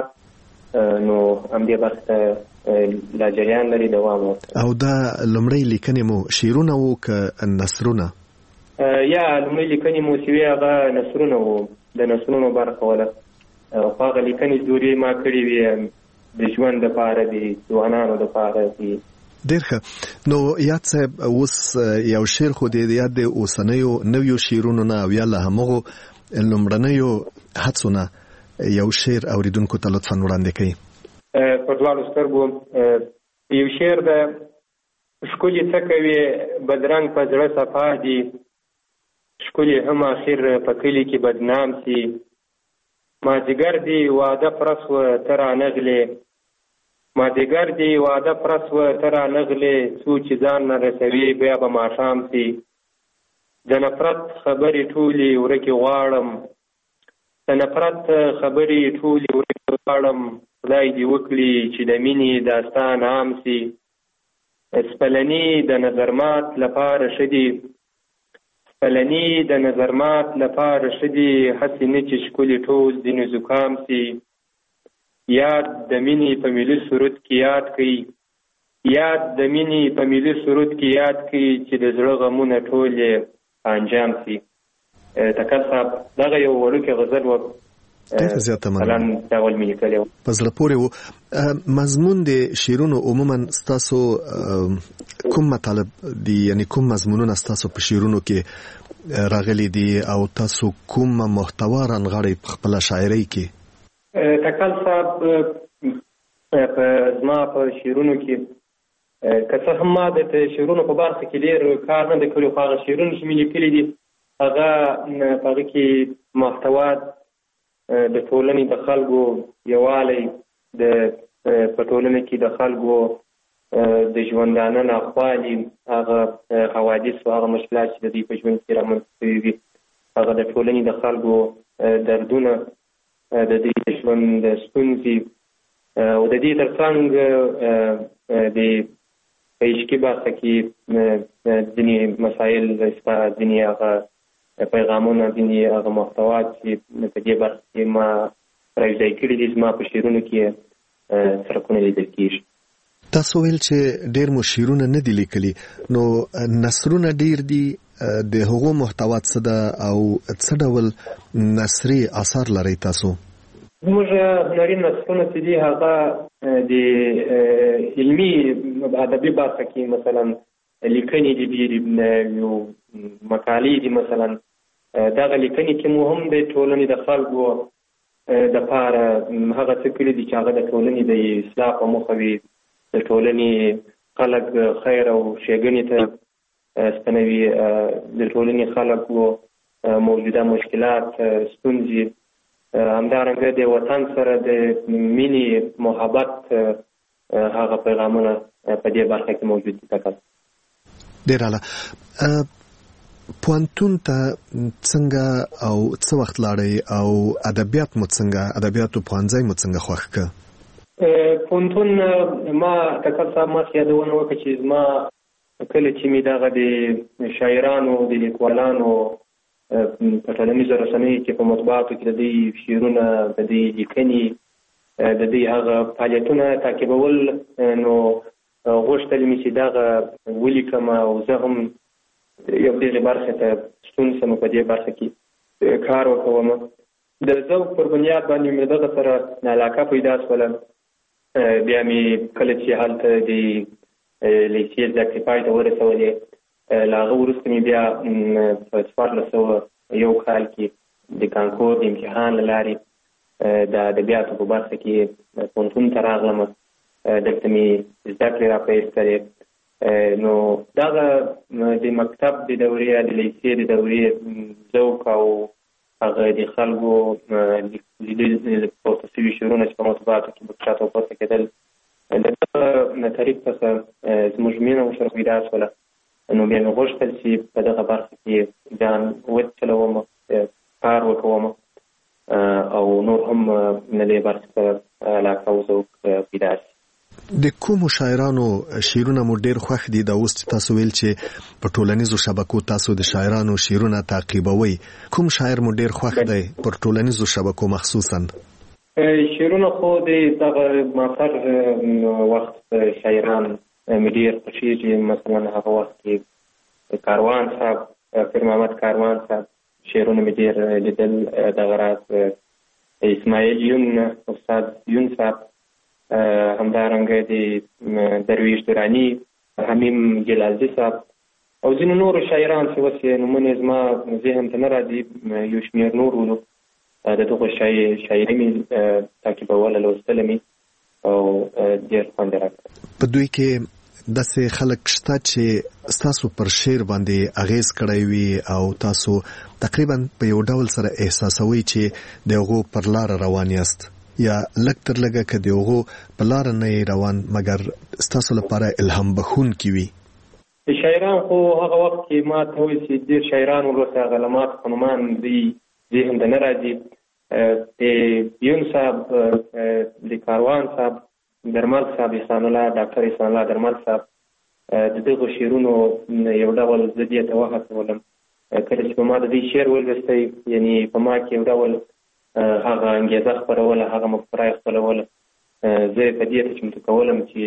نو همدې برخې ته لا جریان لري، دوام و. او دا لومړی لیکنې مو شعرونه وو که نثرونه؟ یا لومړی لیکنې مو چې وې هغه نثرونه وو، د نثرونو برخه وله. خو هغه لیکنې دورې ما کړې وې د ژوند دپاره، د ځوانانو دپاره دي. ډېر ښه. نو یاد صاحب اوس یو شعر خو د یاد د اوسنیو نویو شعرونو نه او یا له همغو لومړنیو هڅو نه یو شعر اوریدونکو ته لطفا وړاندې کړئ. په دواړو سترګو یو شعر ده: ښکلې څه کوې بدرنګ په زړه صفا دي، ښکلې هم اخر په کلي کې بدنام سي، مازدیګر دې واده پرسوه ته رانغلې، مازدیګر دې واده پرسوه ته رانغلې، څو چې ځان نه رسوي بیا به ماښام سي، د نفرت خبرې ټولې ورکې غواړم، د نفرت خبرې ټولې ورکې غواړم، خدای دې وکړي چې د مینې داستان عام سي، سپلني د نظرمات لپاره ښه دي، سپلني د نظرمات لپاره ښه دي، هسې نه چې ښکلې ټول ځینې زکام سي، یاد د مینې په ملي سرود کې یاد کړي، یاد د مینې په ملي سرود کې یاد کړي چې د زړه غمونه ټول یې انجام سي. تکل صاحب دغه یو وړوکی غزل و ډېر زیاته مننه ډول مې لیکلی و په زړه پورې و. مضمون د شعرونو عموما ستاسو کوم مطالب دي یعنی کوم مضمونونه ستاسو په شعرونو کې راغلي دي او تاسو کوم محتوا رانغاړئ په خپله شاعرۍ کې؟ تکل صاحب په زما په شعرونو کې که څه هم ما د شعرونو په برخه کې ډېر کار نه دی کړی خو هغه شعرونه چې مې لیکلي دي هغه په هغه کې محتوا د ټولنې د خلکو یووالی په ټولنه کې د خلکو د ژوندانه ناخوالي هغه حوادث او هغه مشکلات چې د دوی په ژوند کې رامنځته شوي وي هغه د ټولنې د خلکو دردونه د دوی د ژوند د ستونزې او د دې ترڅنګ د عشقي برخه کې ځینې مسایل ځینې هغه پیغامونه ځینې هغه محتوات چې په دې برخه کې ما راځای کړي دي زما په شعرونو کې څرکونه لیدل کېږي. تاسو ویل چې ډېر مو شعرونه نه دي لیکلي نو نثرونه ډېر دي د هغو محتوات څه ده او څه ډول نثري اثار لرئ تاسو؟ زموږ هنري نثرونه چې دي هغه د علمي ادبي برخه کې مثلا لیکنې دي ډېرې یو مقالې دي مثلا دغه لیکنې کې مو هم د ټولنې د خلکو دپاره هغه څه کړي دي چې هغه د ټولنې د اصلاح په موخه وي د ټولنې خلک خیر او ښېګڼې ته ستنوي د ټولنې خلکو موجوده مشکلات ستونزې همدارنګه د وطن سره د مینې محبت هغه پیغامونه په دې برخه کې موجود دي. ډېر اعلی. پوهنتون ته څنګه او څه وخت لاړئ او ادبیات مو څنګه ادبیاتو پوهنځی مو څنګه خوښ کړ؟ پوهنتون ما تکل صاحب مخکې یادونه وکړه چې زما کله چې مې دغه د شاعرانو د لیکوالانو په ټولنیزو رسنیو کې په مطبوعاتو کې د دوی شعرونه د دوی لیکنې د دوی هغه فعالیتونه تعقیبول نو غوښتل مې چې دغه ولیکم او زه هم یو دغې برخې ته ستون شم په دې برخه کې کار وکوم. د ذوق پر بنیاد باندې مې دغه سره علاقه پیدا شوله. بیا مې کله چې هلته د لیسې زده کړې پای ته ورسولې له هغه وروسته مې بیا په 1401 کال کې د کانکور د امتحان له لارې د ادبیاتو په برخه کې پوهنتون ته راغلم. دلته مې زده کړې راپیستلې. نو دغه د مکتب د دورې د لیسې د دورې ذوق او هغه د خلکو پورته شوي شعرونه چې په مطبوعاتو کې به کښته وپورته کېدل د دغه طریق څخه زموږ مینه ورسره پیدا شوله. نو بیا مې غوښتل چې په دغه برخه کې ځان وچلوم کار وکوم او نور هم د دې برخې سره علاقه او ذوق پیدا شي. د کومو شاعرانو شعرونه مو ډېر خوښ دي؟ دا اوس چې تاسو ویل چې په ټولنیزو شبکو تاسو د شاعرانو شعرونه تعقیبوئ، کوم شاعر مو ډېر خوښ دی پر ټولنیزو شبکو مخصوصا؟ شعرونه خو د دغه ماخر وخت شاعران مې ډېر خوښېږي. مثلا هغه وخت کې کاروان صاحب پیر محمد کاروان صاحب شعرونه مې ډېر لیدل. دغه راز اسماعیل یون استاد یون صاحب، همدارنګه د درویش درانی، حمیم ګیلازي صاحب او ځینو نورو شاعران چې اوس یې نومونه زما ذهن ته نه راځي. یو شمېر نور ولو د دغو شاعري مې تعقیبوله، لوستله مې او ډېر خوند یې راکړ. په دوی کې داسې خلک شته چې ستاسو پر شعر باندې اغیز کړی وي او تاسو تقریبا په یو ډول سره احساسوئ چې د هغو پر لاره روان یاست، یا لږ تر لږه که د هغو په لاره نه یې روان مګر ستاسو لپاره الهام بخونکي وي؟ شاعران خو هغه وخت کې ما ته وویل چې ډېر شاعران ورسته هغه له ماته په نومان دوی ذهن ته نه راځي. د یون صاحب، د کاروان صاحب، درمل صاحب، احسان الله، ډاکټر احسان الله درمل صاحب، د دغو شعرونو یو ډول زه دې ته وهڅولم. کله چې په ما د دوی شعر ولوستی یعنې په ما کې یو ډول هغه انګېزه خپروله، هغه مفکوره یې خپلوله. زه یې په دې ته چمتو کولم چې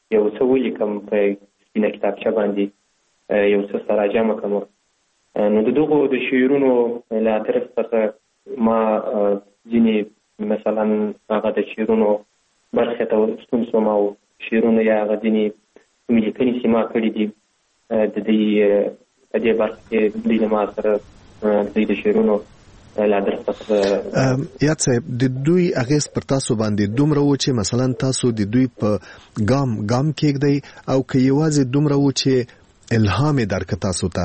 یو څه ولیکم په سپینه کتابچه باندې یو څه سره جمع کړم. نو د دغو د شعرونو له طرف څخه ما ځینې مثلا هغه د شعرونو برخې ته ستون شوم او شعرونه یا هغه ځینې کومې لیکنې چې ما کړي دي د دوی په دې برخه کې دوی له ما سره دوی د شعرونو یاد صاحب د دوی اغیز پر تاسو باندې دومره و چې مثلا تاسو د دوی په ګام کېږدئ او که یوازې دومره و چې الهام درک تاسو ته؟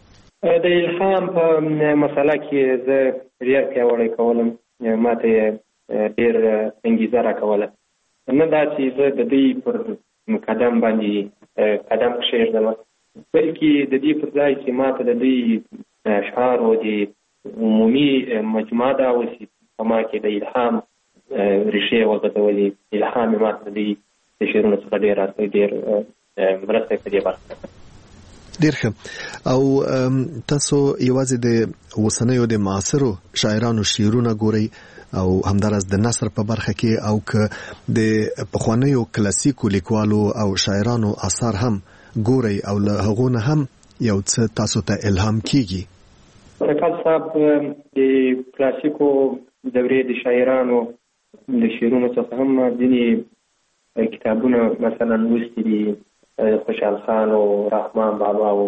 د الهام په مسله کې زه ډېر پیاوړی کولم، ما ته ډېر انګیزه راکوله. نه دا چې زه د دوی پر قدم باندې قدم کښېږدم، بلکې د دې پر ځای چې ما ته د دوی اشعارو د عمومي مجموعه دا اوسي په ما کې د الهام ریښې وغځولې. الهام ما ته د دوی د شعرونو څخه ډېر راځي، ډېر مرسته په دې برخه. ډېر ښه. او تاسو یوازې د اوسنیو د معاصرو شاعرانو شعرونه ګورئ او همداراز د نثر په برخه کې، او که د پخوانیو کلاسیکو لیکوالو او شاعرانو اثار هم ګورئ او له هغو نه هم یو څه تاسو ته الهام کیږي؟ رکال صاحب د کلاسیکو دورې د شاعرانو د شعرونو څخه هم ځینې کتابونه مثلا لوستي دي، خوشحال خان او رحمان بابا او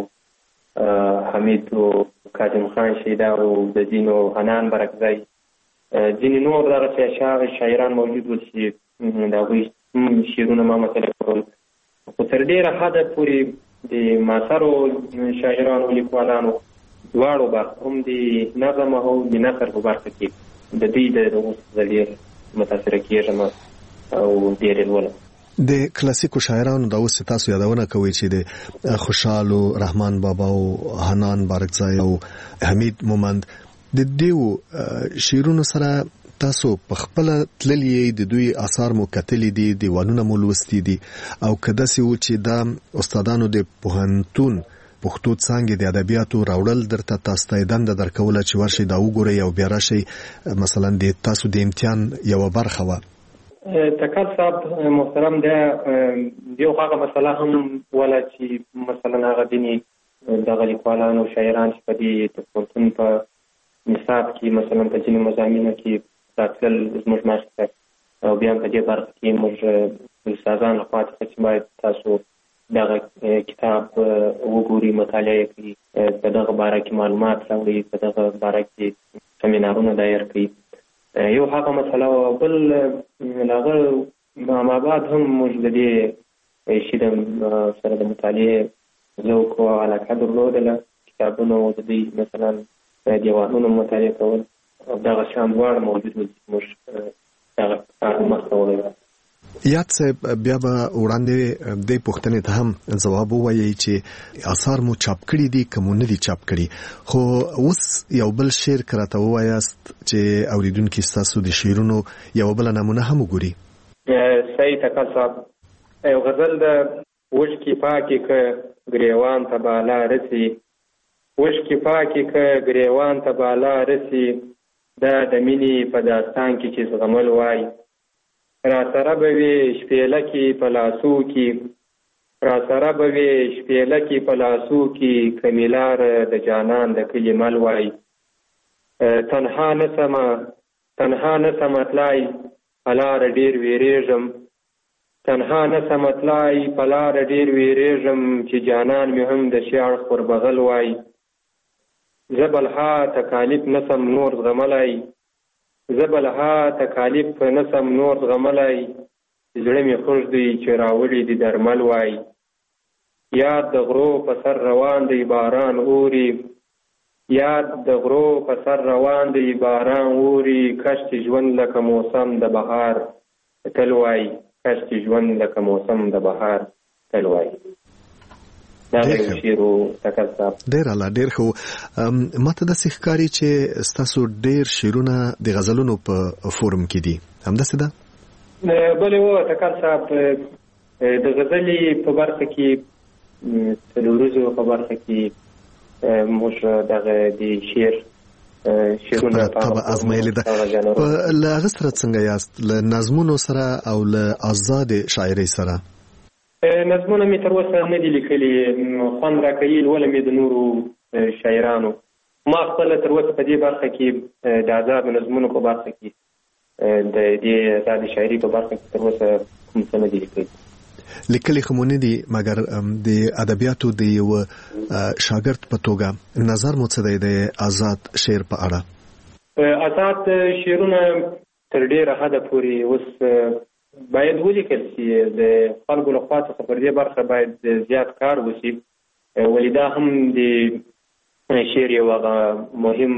حمید او کاظم خان شیدا او د ځینو حنان برکزی، ځینې نور دغسې شاعران موجود ول چې د هغوی شعرونه ما مطالعه کول. خو تر ډېره حده پورې د معاصرو شاعرانو لیکوالانو دواړو برخه هم د نظم او د نثر په برخه کې د دوی د اوس ډېر متاثره کېږم او ډېر لولم. د کلاسیکو شاعرانو د اوس تاسو یادونه کوي چې د خوشحال او رحمان بابا او حنان بارکزی او حمید مومند د دیو شعرونو سره تاسو په خپل تللی د دوی آثار مو کتلې دي، دیوانونه مو لوستي دي، او کده سي و چې دا استادانو د پوهنتون پښتو څانګې د ادبیاتو راوړل درته تاسو ته دنده درکوله چې ورشي دا وګورئ او بیا راشي مثلا د تاسو د امتحان یو برخه و؟ تکل صاحب محترم، دا یو هغه مسله هم ولا چې مثلا هغه دیني دغه لیکوالانو شاعران چې په دې پښتون په نصاب کې مثلا په ځینو مضامینو کې راتلل زموږ مخې او بیا په دې برخه کې موږ استادان لخوا څخه چې باید تاسو دغه کتاب وګوري، مطالعه کړي، په دغه باره کې معلومات راوړي، په دغه باره کې سمینارونه دایر کړي. یو هغه مسله و. بل هغه ما بعد هم موږ د دې شي سره د مطالعې ذوق او علاقه درلودله، کتابونه او د دې مثلا دیوانونه مطالعه کول او دغه شان دواړه موجود وو چې موږ دغه کار مخته وړی. یاد صاحب بیا به وړاندې د پوښتنې ته هم ځواب ووایي چې آثار مو چاپ کړي دي که مو نه دي چاپ کړي، خو اوس یو بل شعر که راته ووایاست چې اورېدونکي ستاسو د شعرونو یوه بله نمونه هم وګوري. صحیح تکل صاحب، یو غزل ده: وشکې پاکې که ګریوان ته بالا رسي، وشکې پاکې که ګریوان ته بالا رسي، دا د مینې په داستان کې چې زغمل وای، را سره به وي شپېلکې په لاسو کې، را سره به وي شپېلکې په لاسو کې، کمیلار د جانان د کلي مل وای، تنها نه سمه تلای په لاره ډېر ویرېږم، تنها نه سمه تلای په لاره ډېر ویرېږم، چې جانان مې هم د شعر پر بغل وای، زه بلها تکالیف نسم نور زغملی، زه بلها تکالیف نسم نور زغملی، زړه مې خوږ دی چې راوړي دي درمل وای، یاد د غرو په سر روان دی باران اوري، یاد د غرو په سر روان دی باران اوري، کشت ژوند لکه موسم د بهار تل وای، کشت ژوند لکه موسم د بهار تل وای. ډېر اعلی، ډېر ښه. ماته داسې ښکاري چې ستاسو ډېر شعرونه د غزلونو په فورم کې دي، همداسې ده؟ بلې و تکل صاحب، د غزلې په برخه کې څلوریزو په برخه کې موږ دغه د شعرونه طبع ازمایلې ده. له هغه سره څنګه یاست؟ له نظمونو سره او له آزاد شاعرۍ سره؟ نظمونه مې تر اوسه نه دي لیکلي، خوند راکوي لولم یې د نورو شاعرانو. ما خپله تر اوسه په دې برخه کې د آزادو نظمونو په برخه کې د دې آزادې شاعري په برخه کې تر اوسه کوم څه نه دي لیکلي. لیکلي خو مو نه دي، مګر د ادبیاتو د یو شاګرد په توګه نظر مو څه دی د آزاد شعر په اړه؟ آزاد شعرونه تر ډېره حده پورې اوس باید ولیکل شي، د خلکو لخوا څخه پر دې برخه باید زیات کار وشي، ولې دا هم د شعر یو هغه مهم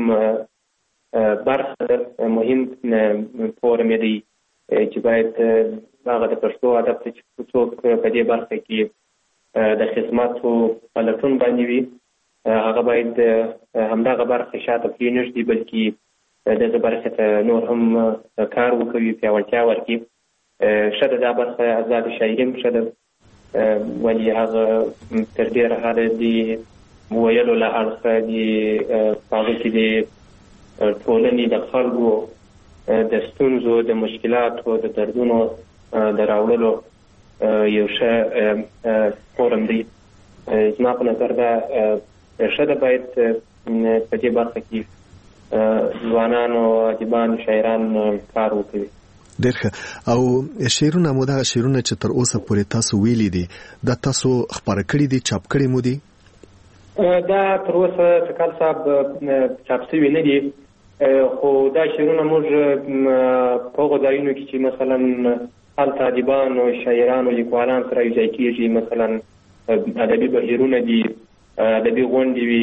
برخه مهم فورم دی چې باید هغه د پښتو ادب ته چې څوک په دې برخه کې د خدماتو په لټون باندې وي هغه باید همدغه برخه شاته پرېنږدي، بلکې دغه برخه ته نور هم کار وکوي، پیاوړتیا ورکړي. ښه ده دا برخه آزاد شاعري هم ښه ده، ولې هغه تر ډېره حده د ویلو له اړخه د هغه کې د ټولنې د خلکو د ستونزو د مشکلاتو د دردونو د راوړلو یو ښه فورم دی. زما په نظر دا ښه ده، باید په دې برخه کې ځوانانو ادیبان شاعران کار وکړي. ډېر ښه. او شعرونه مو دغه شعرونه چې تر اوسه پورې تاسو ویلي دي دا تاسو خپاره کړي دي، چاپ کړي مو دي؟ دا تر اوسه تکال صاحب چاپ شوي نه دي، خو دا شعرونه موږ په هغو ځایونو کې چې مثلا هلته ادیبانو شاعرانو لیکوالان سره یو ځای کېږي، مثلا ادبي بهیرونه دي، ادبي غونډې وي،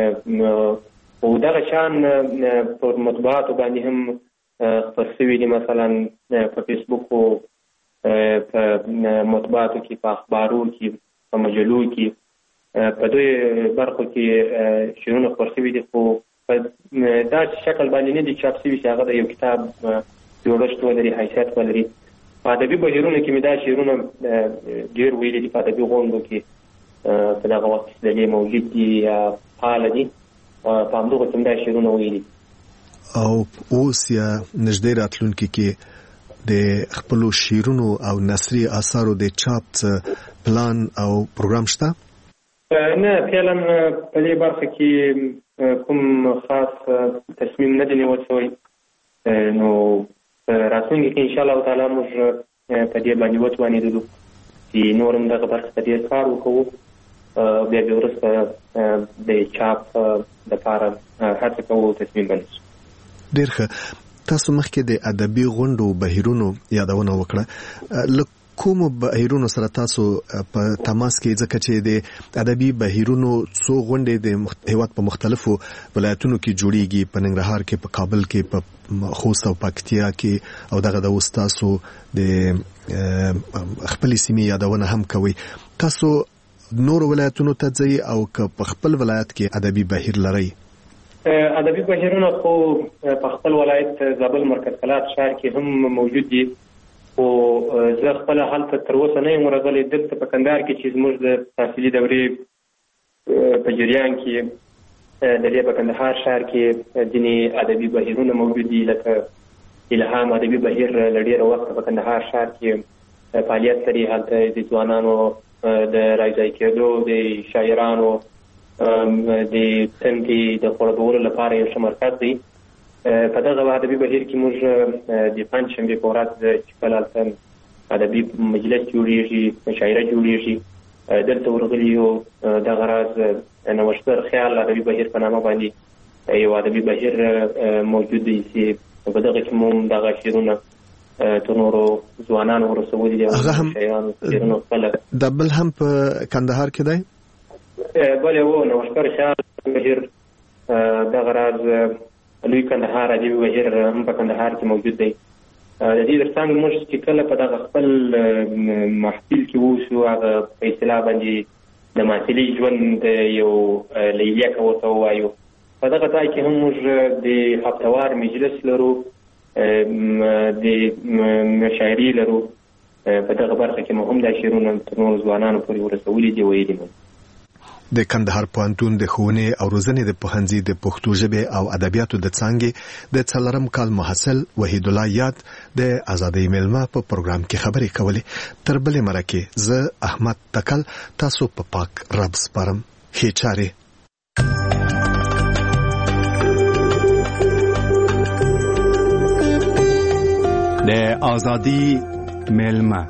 او دغه شان پر مطبوعاتو باندې هم خپر شوي دي، مثلا په فیسبوکو، په مطبوعاتو کې، په اخبارو کې، په مجلو کې، په دوی برخو کې شعرونه خپر شوي دي، خو په داسې شکل باندې نه دي چاپ شوي چې هغه د یو کتاب جوړښت ولري، حیثیت ولري. په ادبي بهیرونو کې مې دا شعرونه ډېر ویلي دي، په ادبي غونډو کې په دغه وخت کې سلسلې موجود دي یا فعاله دي، په همدغو کې مې دا شعرونه ویلي. او اوس یا نږدې راتلونکي کې د خپلو شعرونو او نثري اثارو د چاپ پلان او پروګرام شته؟ نه، فعلا په دې برخه کې کوم خاص تصمیم نه دی نیول شوی، نو راتلونکي کې انشاءالله تعالی موږ په دې باندې وتوانېدلو چې نور هم دغه برخه ته ډېر کار وکړو، بیا وروسته د چاپ دپاره هڅه کوو او تصمیم ونیسو. ډېر ښه. تاسو مخکې د ادبي غونډو بهیرونو یادونه وکړه، له کومو بهیرونو سره تاسو په تماس کې، ځکه چې د ادبي بهیرونو څو غونډې د هېواد په مختلفو ولایتونو کې جوړیږي، په ننګرهار کې، په کابل کې، په خوست او پکتیا کې، او دغه د تاسو د خپلې سیمې یادونه هم کوي. تاسو نور ولایتونو ته ځئ او که په خپل ولایت کې ادبي بهیر لرئ؟ ادبي بهیرونه خو په خپل ولایت زابل مرکز کلات ښار کې هم موجود دي، خو زه خپله هلته تر اوسه نه یم ورغلی. دلته په کندهار کې چې زموږ د تحصیلي دورې په جریان کې د دې په کندهار ښار کې ځینې ادبي بهیرونه موجود دي، لکه الهام ادبي بهیر له ډېره وخته په کندهار ښار کې فعالیت لري. هلته د ځوانانو د راځای کېدو، د شاعرانو د تندې د خړوبولو لپاره یو ښه مرکز دی. په دغه ادبي بهیر کې موږ د پنجشنبې په ورځ چې کله هلته ادبي مجلس جوړېږي، مشاعره جوړېږي، دلته ورغلي یو دغه راز نوښتګر خیال ادبي بهیر په نامه باندې یو ادبي بهیر موجود دی چې په دغه کې موږ دغه شعرونه تر نورو ځوانانو ورسولي دي. هغه هم د بل هم په کندهار کې دی؟ بله و نوښتګر خیال بهیر دغه راز لوی کندهار ادبي بهیر هم په کندهار کې موجود دی. د دې ترڅنګ موږ چې کله په دغه خپل محفل کې اوسو، هغه په اصطلاح باندې د معطلي ژوند یو لیلیه که ورته ووایو، په دغه ځای کې هم موږ د هفتهوار مجلس لرو، د مشاعرې لرو. په دغه برخه کې مو هم دا شعرونه تر نورو ځوانانو پورې ورسولي دي، ویلي مو. د کندهار پوهنتون د ښوونې او روزنې د پوهنځي د پښتو ژبې او ادبیاتو د څانګې د 4م کال محصل وحید الله یاد د ازادۍ میلمه په پروګرام کې خبرې کولې. تر بلې مرکه زه احمد تکل تاسو په پاک رب سپارم. ښې چارې. د ازادۍ میلمه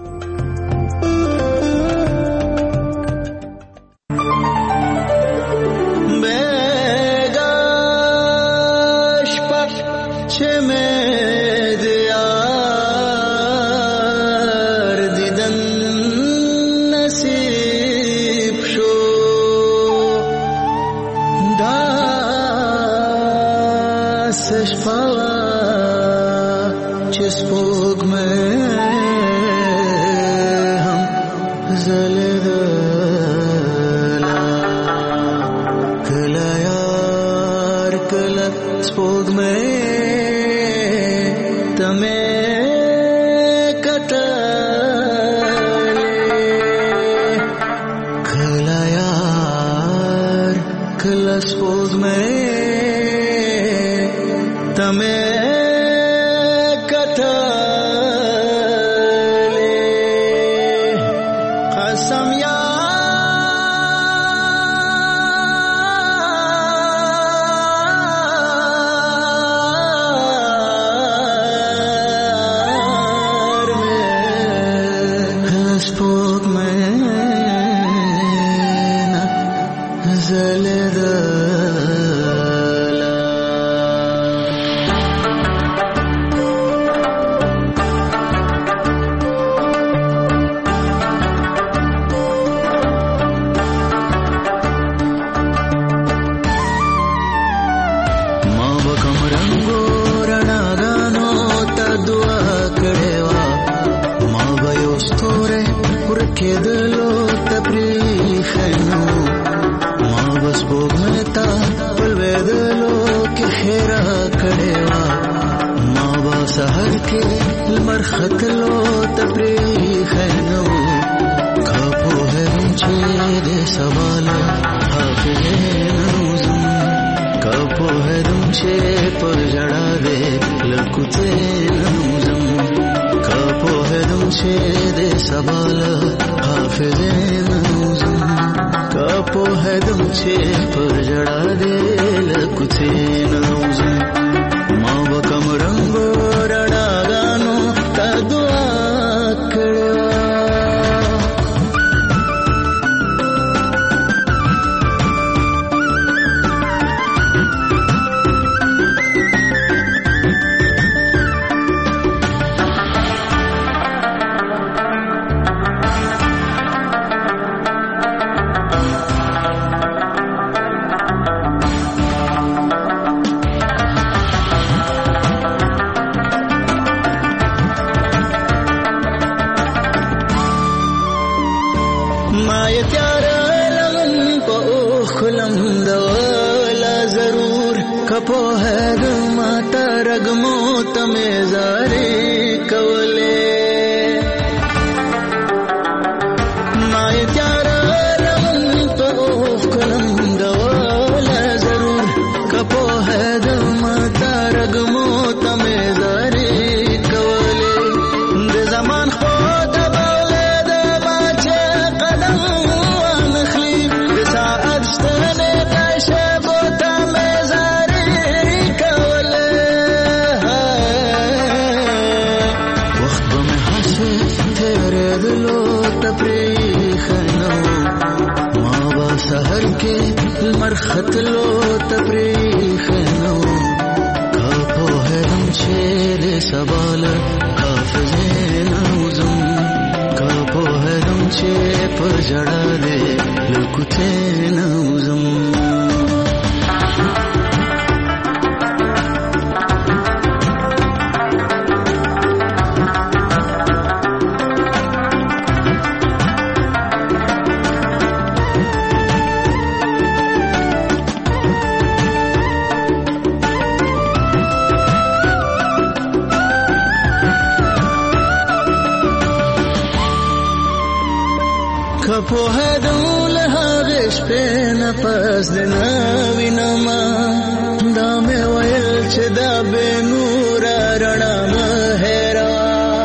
په هدول هغه شپې نفس د نوینما دا مې ویل چې دا بې نور رڼا مه هېروه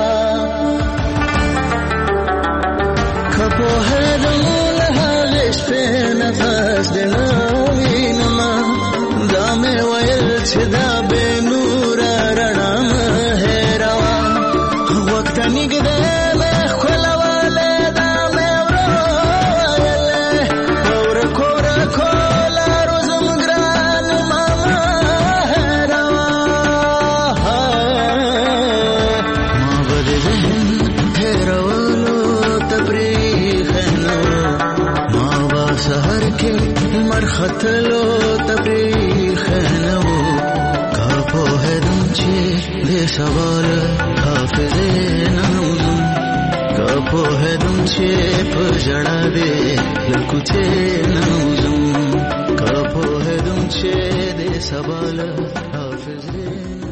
که پوهېدم له هغې شپې نفس د نوینما دا مې ویل چې دا بې نور رڼا مه هېروه وخت ته نږدې مې ښکلولې دا مې مرختلو تبریخ نو کا پوهدم چې دې سوال حافظه نوزم کا پوهدم چې په جړا دې لکوته نوزم کا پوهدم چې دې سوال حافظه